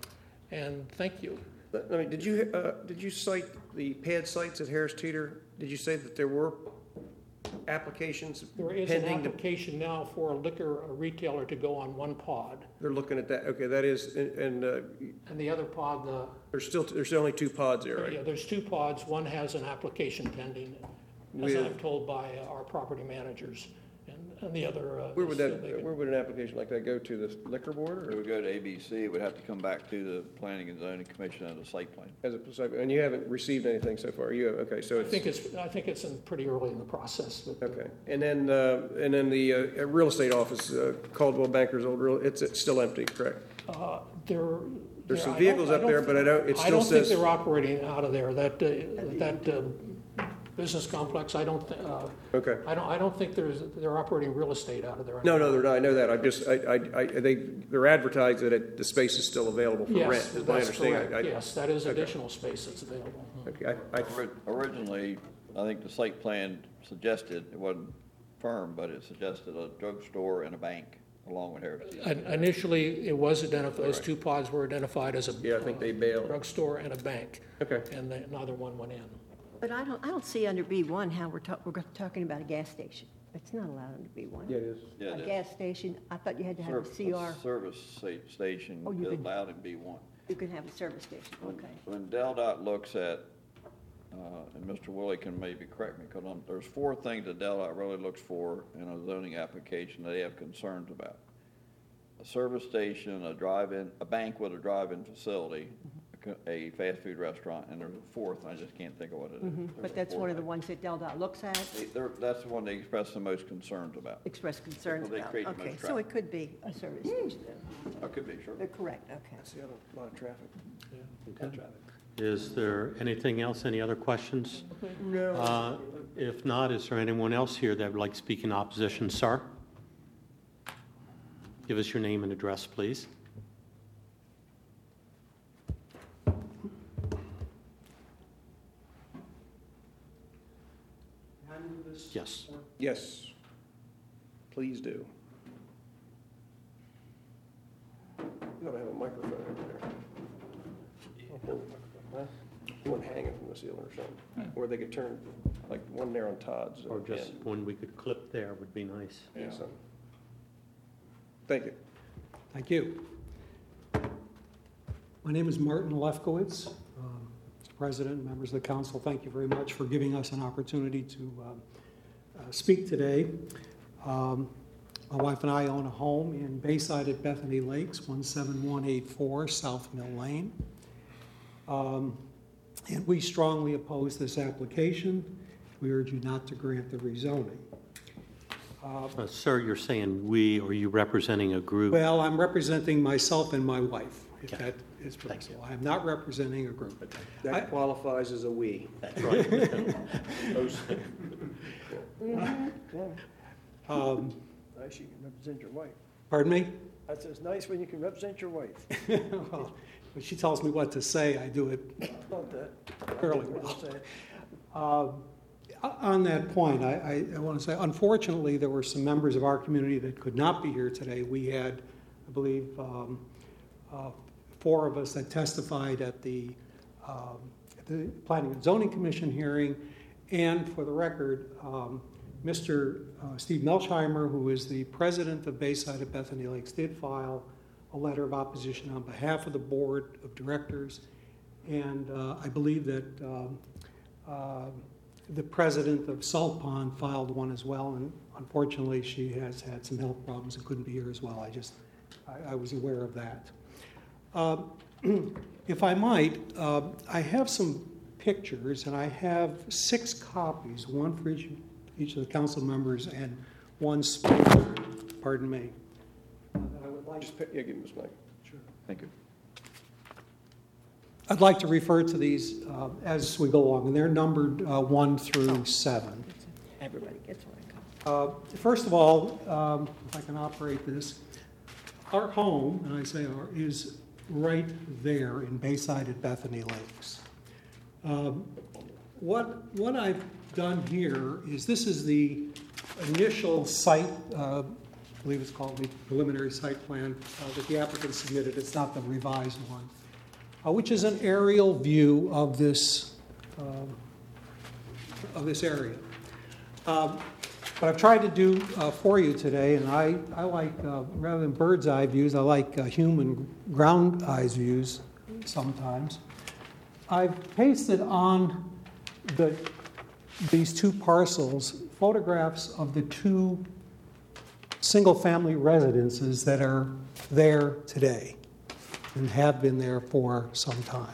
And thank you. I mean, did you, uh, did you cite the pad sites at Harris Teeter? Did you say that there were applications There is an pending? to- application now for a liquor retailer to go on one pod. They're looking at that. Okay, that is, and, and uh, And the other pod, the, there's still, there's still only two pods there, yeah, right? there's two pods. One has an application pending, as With- I'm told by uh, our property managers. And, and the other. uh, Where would is that, still vacant. where would an application like that go to? The liquor board It or would go to A B C, it would have to come back to the Planning and Zoning Commission and the site plan. as a, and you haven't received anything so far? You have, okay, so I it's. think it's, I think it's in pretty early in the process. But, uh, Okay, and then, uh, and then the uh, real estate office, uh, Caldwell Banker's old real, it's, it's still empty, correct? Uh, There. There's there- some I don't- vehicles I up don't there, thi- but I don't- it I still don't think says- they're operating out of there. That, uh, that uh, business complex, I don't, thi- uh, Okay. I don't, I don't think there's, they're operating real estate out of there. No, no, they're not, I know that, I just, I, I, I, they, they're advertised that it, the space is still available for rent, Yes, is my that's understanding. correct. I- Yes, that is okay. additional space that's available. Okay, I, I, Ori- Originally, I think the site plan suggested, it wasn't firm, but it suggested a drugstore and a bank along with Heritage. And Initially, it was identified, those two pods were identified as a yeah, I think they bailed. drugstore and a bank, Okay, and then neither one went in. But I don't, I don't see under B one how we're talk, we're talking about a gas station. It's not allowed under B one. yeah, it is. Yeah, A it is. gas station, I thought you had to have a Serv- C R, Service sta- station Oh, you is could- allowed in B one. you can have a service station, When- okay. When DelDOT looks at, uh, and Mister Willie can maybe correct me, because there's four things that DelDOT really looks for in a zoning application that they have concerns about. A service station, a drive-in, a bank with a drive-in facility, a co- a fast food restaurant, and there's a fourth, I just can't think of what it is. There's Mm-hmm. But a that's fourth one of the thing. ones that DelDOT looks at, They- they're- That's the one they express the most concerns about. express concerns Well, they about. create the Okay, most so traffic. it could be a service station then. That could be, sure. They're correct, okay. That's the other, lot of traffic. Okay. Is there anything else, any other questions? No. Uh, If not, is there anyone else here that would like to speak in opposition? Sir? Give us your name and address, please. Yes. Yes, please do. You ought to have a microphone over there. Huh? One hanging from the ceiling or something, or they could turn, like one there on Todd's. Or just end. one we could clip there would be nice. Yeah, something. Thank you. Thank you. My name is Martin Lefkowitz. Um, Mister President, members of the council, thank you very much for giving us an opportunity to um, uh, speak today. Um, My wife and I own a home in Bayside at Bethany Lakes, one seven one eight four South Mill Lane. Um, And we strongly oppose this application. We urge you not to grant the rezoning. Uh, Sir, you're saying "we," or are you representing a group? Well, I'm representing myself and my wife, if Okay. that is Thank possible. I'm not representing a group. I- That qualifies as a we. That's right. Um, Nice you can represent your wife. Pardon me? That's, it's nice when you can represent your wife. Well, when she tells me what to say, I do it About that. fairly well. Um, On that point, I, I, I want to say, unfortunately, there were some members of our community that could not be here today. We had, I believe, um, uh, four of us that testified at the, um, at the Planning and Zoning Commission hearing. And for the record, um, Mister Uh, Steve Melsheimer, who is the president of Bayside at Bethany Lakes, did file a letter of opposition on behalf of the board of directors. And uh, I believe that um, uh, the president of Salt Pond filed one as well, and unfortunately she has had some health problems and couldn't be here as well. I just, I, I was aware of that. Uh, if I might, uh, I have some pictures, and I have six copies, one for each, each of the council members and one spacer, pardon me. Uh, that I would like. Just, pick- yeah, give him this mic. Sure. Thank you. I'd like to refer to these uh, as we go along, and they're numbered uh, one through seven. Everybody gets one copy. Uh, First of all, um, if I can operate this, our home, and I say our, is right there in Bayside at Bethany Lakes. Um, What, what I've done here is, this is the initial site, uh, I believe it's called the preliminary site plan uh, that the applicant submitted. It's not the revised one, uh, which is an aerial view of this, um, of this area. Um, What I've tried to do uh, for you today, and I, I like, uh, rather than bird's eye views, I like uh, human ground eyes views sometimes. I've pasted on the, these two parcels photographs of the two single-family residences that are there today and have been there for some time.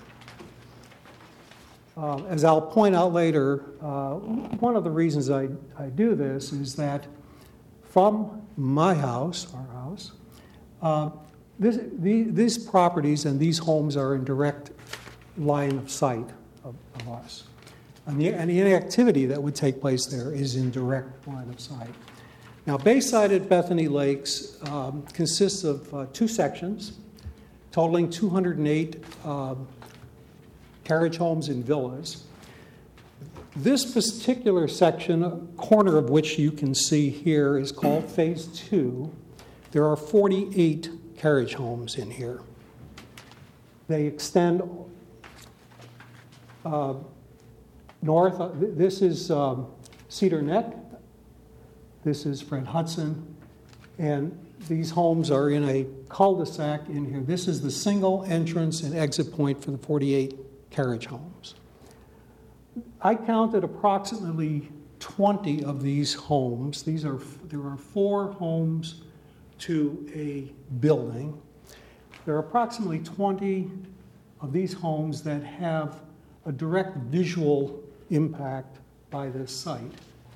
Uh, as I'll point out later, uh, one of the reasons I, I do this is that from my house, our house, uh, this, the, these properties and these homes are in direct line of sight of, of us. And the, and the activity that would take place there is in direct line of sight. Now, Bayside at Bethany Lakes um, consists of uh, two sections, totaling two hundred eight um, carriage homes and villas. This particular section, a corner of which you can see here, is called Phase Two. There are forty-eight carriage homes in here. They extend uh, north. Uh, th- this is um, Cedar Neck. This is Fred Hudson. And these homes are in a cul-de-sac in here. This is the single entrance and exit point for the forty-eight carriage homes. I counted approximately twenty of these homes. These are, there are four homes to a building. There are approximately twenty of these homes that have a direct visual impact by this site.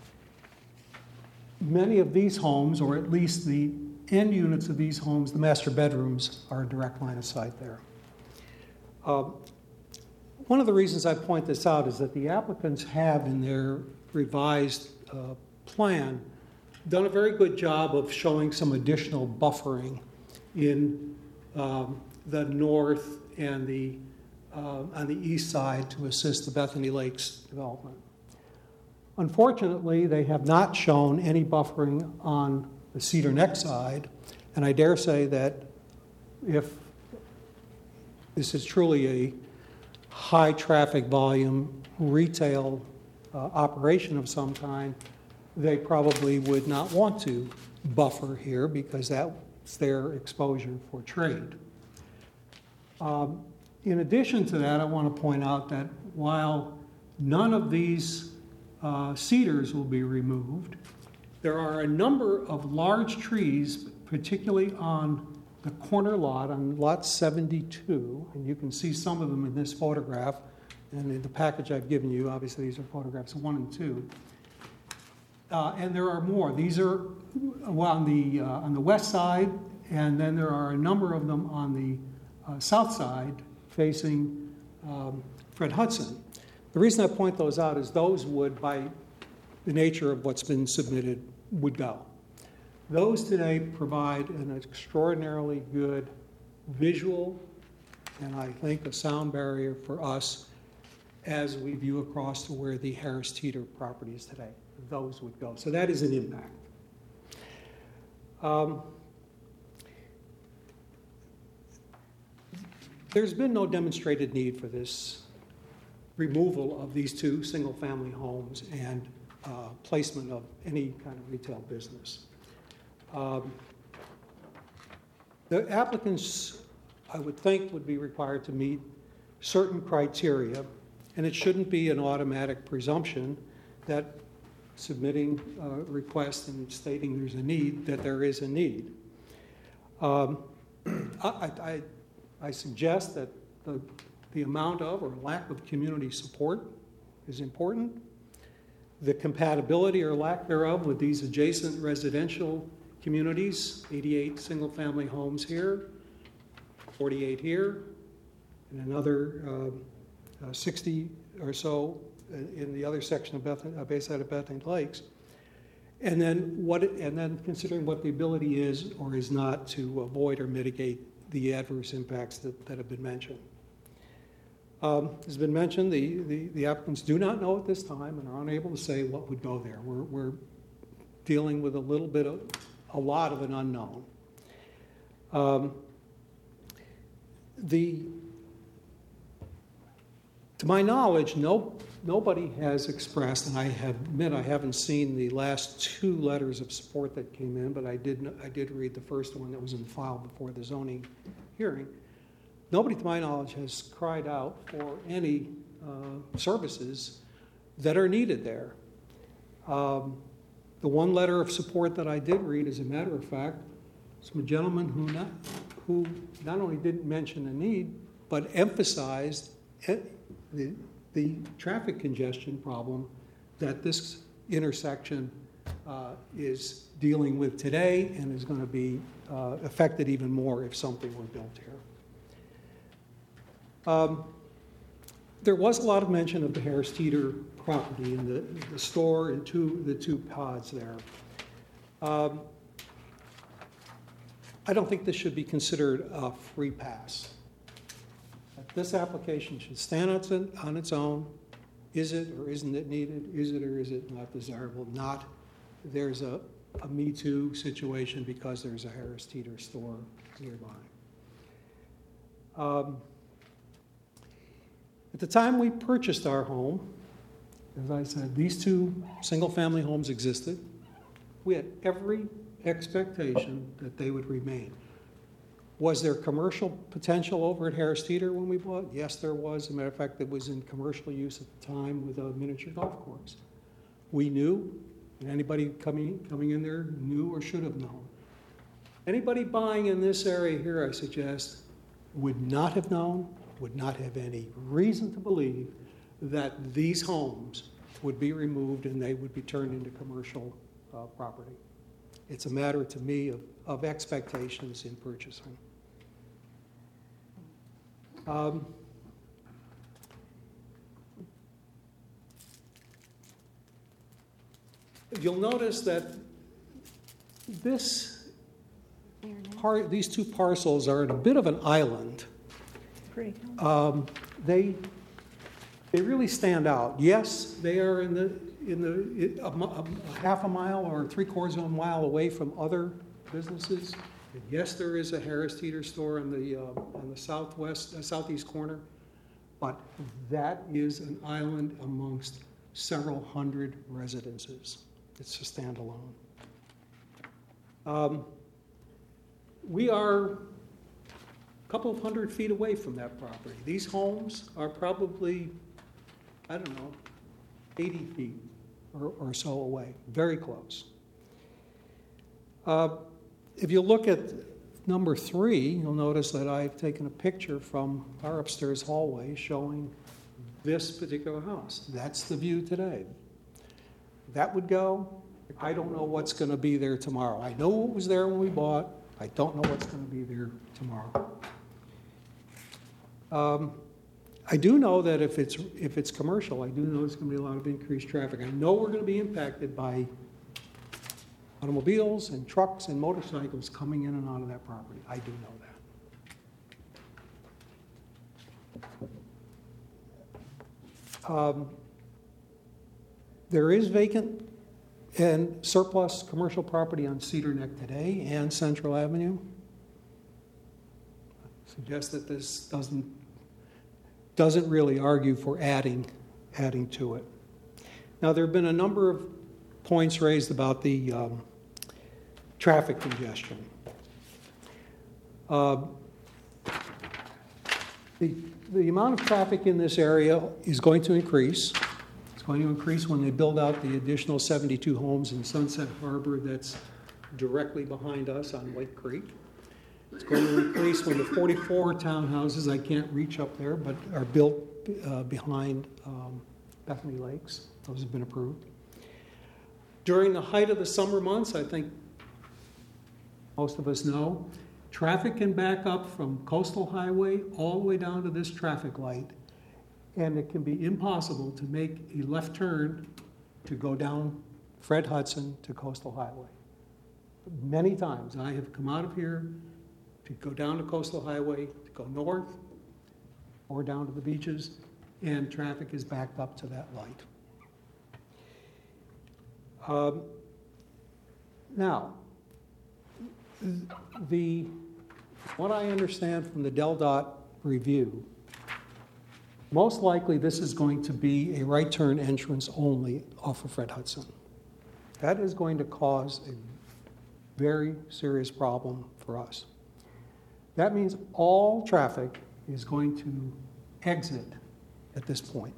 Many of these homes, or at least the end units of these homes, the master bedrooms, are a direct line of sight there. Uh, One of the reasons I point this out is that the applicants have, in their revised uh, plan, done a very good job of showing some additional buffering in um, the north and the uh, on the east side to assist the Bethany Lakes development. Unfortunately, they have not shown any buffering on the Cedar Neck side, and I dare say that if this is truly a high traffic volume retail uh, operation of some kind, they probably would not want to buffer here because that's their exposure for trade. Um, in addition to that, I want to point out that while none of these uh, cedars will be removed, There are a number of large trees, particularly on the corner lot, on lot seventy-two, and you can see some of them in this photograph. And in the package I've given you, obviously these are photographs one and two. Uh, and there are more. These are well, on the uh, on the west side, and then there are a number of them on the uh, south side facing um, Fred Hudson. The reason I point those out is those would, by the nature of what's been submitted, would go. Those today provide an extraordinarily good visual and I think a sound barrier for us as we view across to where the Harris Teeter property is today. Those would go. So that is an impact. Um, there's been no demonstrated need for this removal of these two single-family homes and uh, placement of any kind of retail business. Um, the applicants, I would think, would be required to meet certain criteria, and it shouldn't be an automatic presumption that submitting a request and stating there's a need, that there is a need. Um, I, I, I suggest that the, the amount of or lack of community support is important. The compatibility or lack thereof with these adjacent residential communities, eighty-eight single-family homes here, forty-eight here, and another uh, uh, sixty or so in the other section of Bethany, uh, Bayside of Bethany Lakes, and then what, it, and then considering what the ability is or is not to avoid or mitigate the adverse impacts that, that have been mentioned. Um, as has been mentioned, the, the, the applicants do not know at this time and are unable to say what would go there. We're, we're dealing with a little bit of, a lot of an unknown. Um, the, to my knowledge, no, nobody has expressed, and I have admit I haven't seen the last two letters of support that came in, but I did, I did read the first one that was in the file before the zoning hearing. Nobody, to my knowledge, has cried out for any uh, services that are needed there. Um, the one letter of support that I did read, as a matter of fact, is from a gentleman who not, who not only didn't mention a need, but emphasized the, the traffic congestion problem that this intersection uh, is dealing with today and is going to be uh, affected even more if something were built here. Um, there was a lot of mention of the Harris Teeter property and the, the store and two, the two pods there. Um, I don't think this should be considered a free pass. This application should stand on its own. Is it or isn't it needed? Is it or is it not desirable? Not there's a, a Me Too situation because there's a Harris Teeter store nearby. Um, At the time we purchased our home, as I said, these two single-family homes existed. We had every expectation that they would remain. Was there commercial potential over at Harris Teeter when we bought? Yes, there was. As a matter of fact, it was in commercial use at the time with a miniature golf course. We knew, and anybody coming, coming in there knew or should have known. Anybody buying in this area here, I suggest, would not have known, would not have any reason to believe that these homes would be removed and they would be turned into commercial uh, property. It's a matter to me of, of expectations in purchasing. Um, you'll notice that this par- these two parcels are in a bit of an island. Great. Um, they they really stand out. Yes, they are in the in the a, a, a half a mile or three quarters of a mile away from other businesses. And yes, there is a Harris Teeter store on the uh, on the southwest uh, southeast corner, but that is an island amongst several hundred residences. It's a standalone. Um, we are a couple of hundred feet away from that property. These homes are probably, I don't know, eighty feet or, or so away, very close. Uh, If you look at number three, you'll notice that I've taken a picture from our upstairs hallway showing this particular house. That's the view today. That would go. I don't know what's going to be there tomorrow. I know what was there when we bought. I don't know what's going to be there tomorrow. Um, I do know that if it's if it's commercial, I do know there's going to be a lot of increased traffic. I know we're going to be impacted by automobiles and trucks and motorcycles coming in and out of that property. I do know that. Um, there is vacant and surplus commercial property on Cedar Neck today and Central Avenue. I suggest that this doesn't doesn't really argue for adding adding to it. Now, there have been a number of points raised about the um, traffic congestion. Uh, the, the amount of traffic in this area is going to increase. It's going to increase when they build out the additional seventy-two homes in Sunset Harbor that's directly behind us on White Creek. It's going to increase when the forty-four townhouses, I can't reach up there, but are built uh, behind um, Bethany Lakes. Those have been approved. During the height of the summer months, I think most of us know, traffic can back up from Coastal Highway all the way down to this traffic light, and it can be impossible to make a left turn to go down Fred Hudson to Coastal Highway. Many times I have come out of here to go down to Coastal Highway, to go north, or down to the beaches, and traffic is backed up to that light. Um, now, the what I understand from the Del Dot review, most likely this is going to be a right turn entrance only off of Fred Hudson. That is going to cause a very serious problem for us. That means all traffic is going to exit at this point.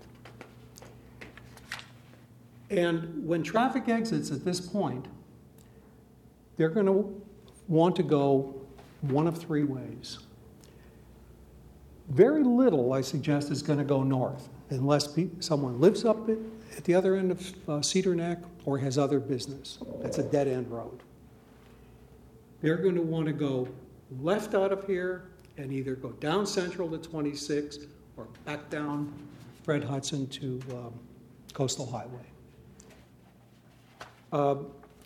And when traffic exits at this point, they're going to want to go one of three ways. Very little, I suggest, is going to go north, unless pe- someone lives up at, at the other end of uh, Cedar Neck or has other business. That's a dead-end road. They're going to want to go left out of here and either go down Central to twenty-six or back down Fred Hudson to um, Coastal Highway. Um,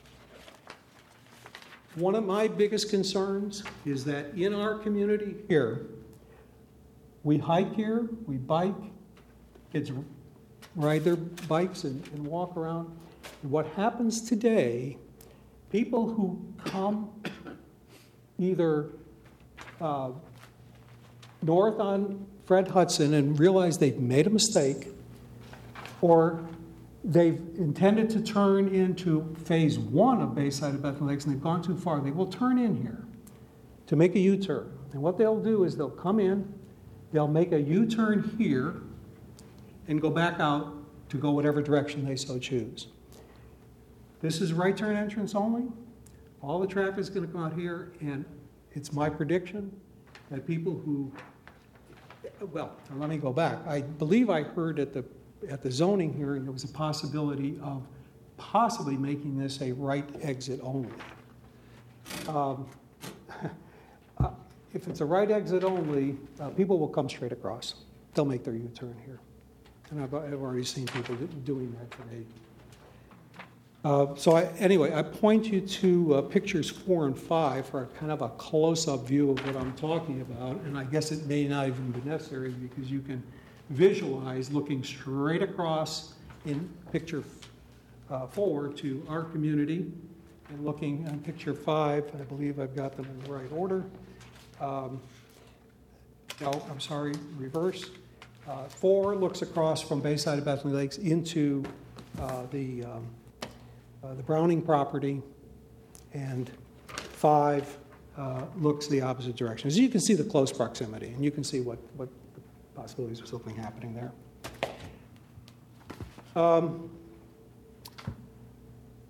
one of my biggest concerns is that in our community here, we hike here, we bike, kids ride their bikes and, and walk around. And what happens today, people who come either uh, north on Fred Hudson and realize they've made a mistake, or they've intended to turn into phase one of Bayside of Bethany Lakes and they've gone too far, they will turn in here to make a U-turn. And what they'll do is they'll come in, they'll make a U-turn here and go back out to go whatever direction they so choose. This is right turn entrance only. All the traffic is going to come out here, and it's my prediction that people who, well, let me go back. I believe I heard at the at the zoning hearing there was a possibility of possibly making this a right exit only. Um, uh, if it's a right exit only, uh, people will come straight across. They'll make their U-turn here. And I've, I've already seen people doing that today. Uh, so I, anyway, I point you to uh, pictures four and five for a kind of a close-up view of what I'm talking about, and I guess it may not even be necessary because you can visualize looking straight across in picture uh, four to our community, and looking on picture five, I believe I've got them in the right order. Um, no, I'm sorry, reverse. Uh, four looks across from Bayside of Bethany Lakes into uh, the um, Uh, the Browning property, and five uh, looks the opposite direction. As you can see the close proximity, and you can see what, what the possibilities of something happening there. Um,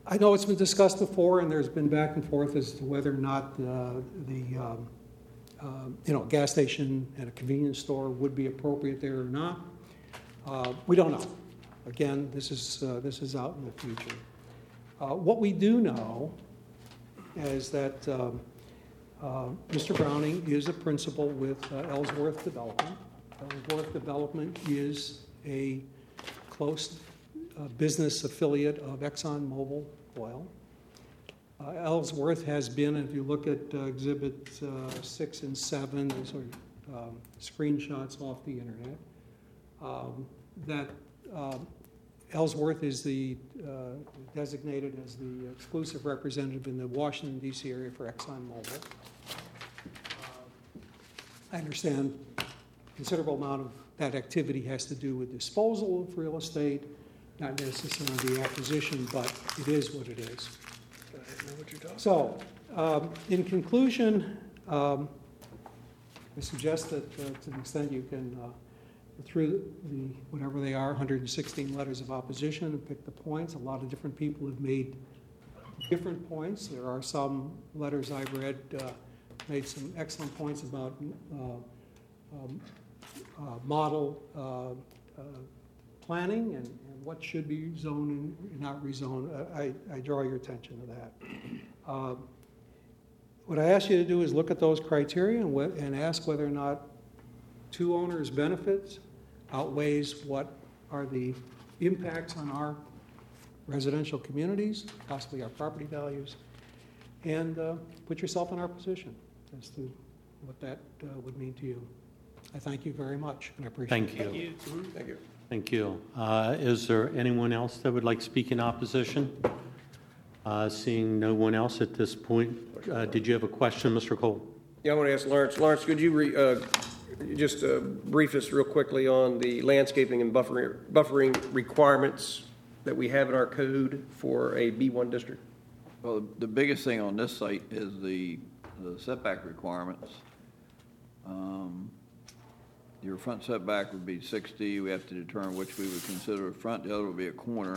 I know it's been discussed before, and there's been back and forth as to whether or not uh, the, um, uh, you know, gas station and a convenience store would be appropriate there or not. Uh, We don't know. Again, this is, uh, this is out in the future. Uh, What we do know is that um, uh, Mister Browning is a principal with uh, Ellsworth Development. Ellsworth Development is a close uh, business affiliate of ExxonMobil Oil. Uh, Ellsworth has been, if you look at uh, Exhibit uh, six and seven, those are um, screenshots off the internet, um, that um, Ellsworth is the uh, designated as the exclusive representative in the Washington, D C area for ExxonMobil. Uh, I understand a considerable amount of that activity has to do with disposal of real estate, not necessarily the acquisition, but it is what it is. I know what you're talking So, um, in conclusion, um, I suggest that uh, to the extent you can, uh, through the, whatever they are, one hundred sixteen letters of opposition, and pick the points. A lot of different people have made different points. There are some letters I've read uh, made some excellent points about uh, um, uh, model uh, uh, planning and, and what should be zoned and not rezoned. Uh, I, I draw your attention to that. Uh, what I ask you to do is look at those criteria and, wh- and ask whether or not two owners' benefits outweighs what are the impacts on our residential communities, possibly our property values, and uh, put yourself in our position as to what that uh, would mean to you. I thank you very much, and I appreciate it. Thank you. Thank you. Thank you. Uh, Is there anyone else that would like to speak in opposition? Uh, Seeing no one else at this point, uh, did you have a question, Mister Cole? Yeah, I want to ask Lawrence. Lawrence, could you re, uh, just uh, brief us real quickly on the landscaping and buffering, buffering requirements that we have in our code for a B one district? Well, the biggest thing on this site is the the setback requirements. Um, Your front setback would be sixty. We have to determine which we would consider a front. The other would be a corner.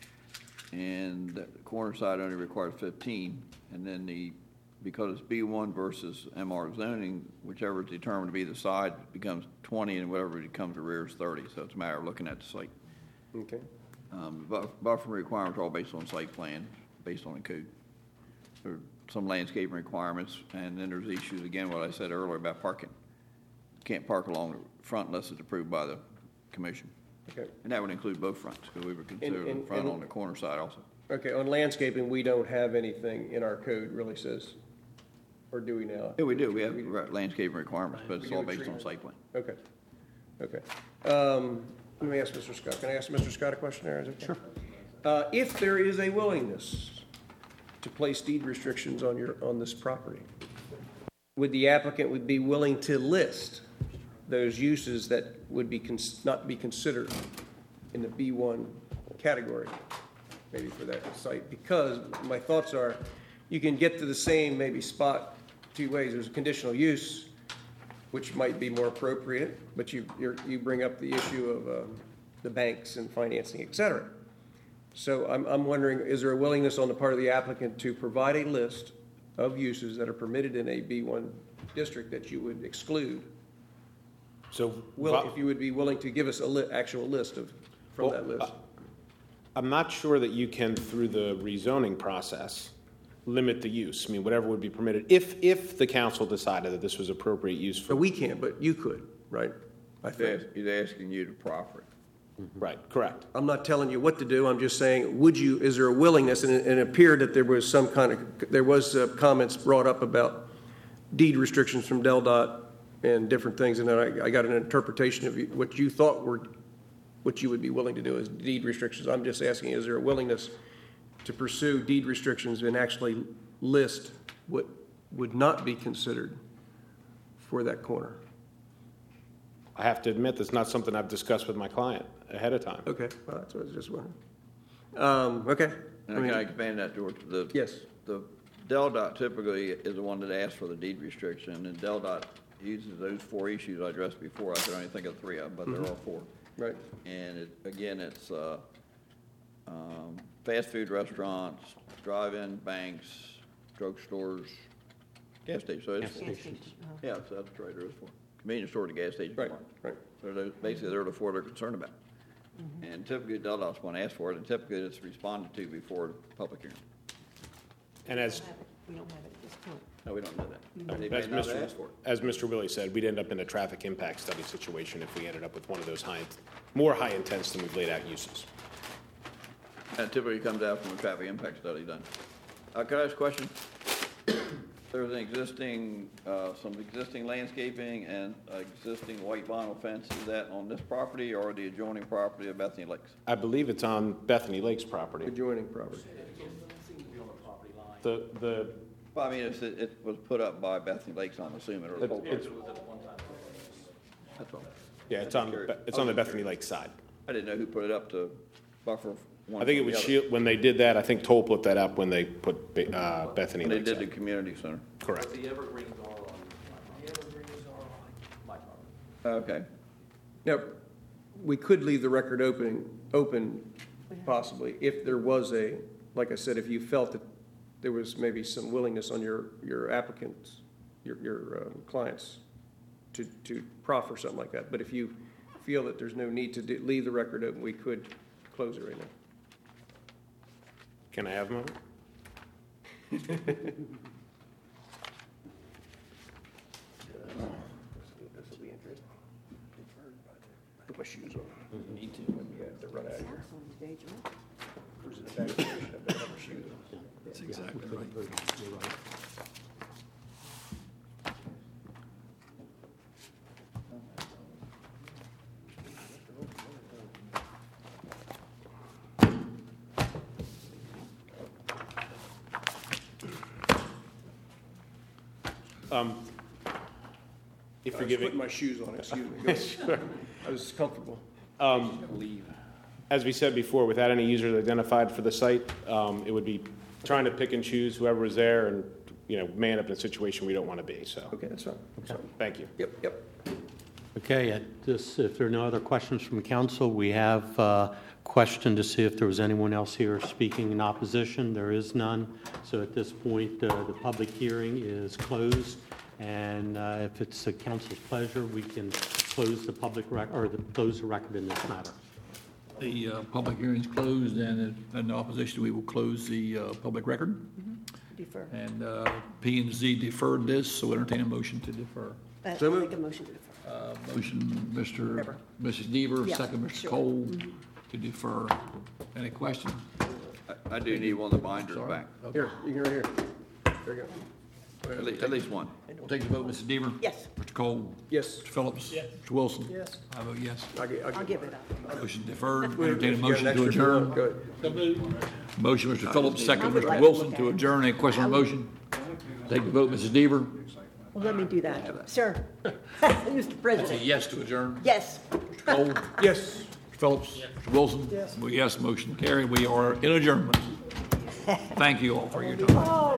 And the corner side only requires fifteen. And then the, because it's B one versus M R zoning, whichever is determined to be the side becomes twenty, and whatever becomes the rear is thirty. So it's a matter of looking at the site. Okay. Um, buff- Buffering requirements are all based on site plan, based on the code. There are some landscaping requirements, and then there's issues, again, what I said earlier about parking. Can't park along the front unless it's approved by the commission. Okay. And that would include both fronts, because we would consider the and- front and- on the corner side also. Okay, on landscaping, we don't have anything in our code really says, or do we now? Yeah, we do, we have re- landscaping requirements, but it's We all give a based tree on line. site plan. Okay, okay. Um, Let me ask Mister Scott. Can I ask Mister Scott a question there? Is it okay? Sure. Uh, If there is a willingness to place deed restrictions on your, on this property, would the applicant would be willing to list those uses that would be, cons- not be considered in the B one category, maybe for that site? Because my thoughts are, you can get to the same maybe spot two ways. There's a conditional use, which might be more appropriate, but you, you're, you bring up the issue of um, the banks and financing, et cetera. So I'm, I'm wondering, is there a willingness on the part of the applicant to provide a list of uses that are permitted in a B one district that you would exclude? So, Will, if you would be willing to give us a li- actual list of, from Well, that list? uh, I'm not sure that you can, through the rezoning process, limit the use. I mean, whatever would be permitted, if, if the council decided that this was appropriate use So for. we can't, but you could, right? I He's think. ask- He's asking you to proffer it. Right, correct. I'm not telling you what to do, I'm just saying, would you, is there a willingness? And it, and it appeared that there was some kind of, there was uh, comments brought up about deed restrictions from Del Dot and different things, and then I, I got an interpretation of you- what you thought were, what you would be willing to do as deed restrictions. I'm just asking, is there a willingness to pursue deed restrictions and actually list what would not be considered for that corner? I have to admit, that's not something I've discussed with my client ahead of time. Okay, well, that's what I was just wondering. Um, okay. I And mean- can I expand that, George? The- Yes. The Del Dot typically is the one that asks for the deed restriction, and Del Dot uses those four issues I addressed before. I could only think of three of them, but they're all four. Right. And it, again, it's, uh, um, fast food restaurants, drive-in banks, drugstores, gas stations. So it's, Gas stations, oh. yeah, so that's what it is for. Convenience store to gas station. Right, right. So those, basically, they're the four they're concerned about. And typically, Del Dal's going to ask for it, and typically it's responded to before the public hearing. And as, We don't have it at this point. No, we don't know that. They may as not ask Mister for it. as Mister Willie said, we'd end up in a traffic impact study situation if we ended up with one of those high, more high intense than we've laid out uses. That typically comes out from a traffic impact study done. Uh, can I ask a question? There's an existing, uh, some existing landscaping and existing white vinyl fence. Is that on this property or the adjoining property of Bethany Lakes? I believe it's on Bethany Lakes property. Adjoining property. The, the, Well, I mean, it's, it, it was put up by Bethany Lakes, I'm assuming, or the whole It's- property. That's all. yeah, it's on, it's on the Bethany Lakes side. I didn't know who put it up to buffer one I think it from was the other. Shield, when they did that, I think Toll put that up when they put, uh, Bethany When they Lakes did the up. community center. Correct. Okay. Now, we could leave the record open, open possibly, if there was a, like I said, if you felt that there was maybe some willingness on your, your applicants, your, your um, clients to, to proffer something like that. But if you feel that there's no need to do, leave the record open, we could close it right now. Can I have a moment? This will be interesting. Put my shoes on. Need to. Yeah, to run out of here. Cruise in the back of the station, I better have my shoes on. That's exactly right. Um, If I you're was giving. putting my shoes on, excuse me. Go ahead. I was comfortable. As we said before, without any users identified for the site, um, it would be trying to pick and choose whoever was there and, you know, man up in a situation we don't want to be, so. Okay, that's fine. That's fine. Thank you. Yep, yep. Okay, at this, if there are no other questions from council, we have a question to see if there was anyone else here speaking in opposition. There is none. So at this point, uh, the public hearing is closed. And uh, if it's the council's pleasure, we can close the public rec, or the, close the record in this matter. The uh, public hearing's closed, and in opposition, we will close the uh, public record. Defer. And uh, P and Z deferred this, so entertain a motion to defer. Uh, So Make moved. a motion to defer. Uh, Motion, Mister Defer. Missus Deaver, Yeah, second, Mister sure. Cole, to defer. Any questions? I, I do need one of the binders Sorry. back. Here, you can right here. There you go. At least, at least one. We'll take the vote, Missus Deaver? Yes. Mister Cole? Yes. Mister Phillips? Yes. Mister Wilson? Yes. I vote yes. I'll get, I'll I'll get. give it up. Motion deferred. Wait, Entertain a if you got motion an to extra adjourn. Go ahead. Motion, Mister Phillips, I second, would Mister like to Wilson, look to at it. adjourn. Any question on the motion? Take the vote, Missus Deaver. Well, let me do that. Sir, Mister Say President, yes to adjourn. yes. Mister Cole? Yes. Mister Phillips? Mister Wilson? Yes. Well, yes, motion carried. We are in adjournment. Thank you all for your time. Oh,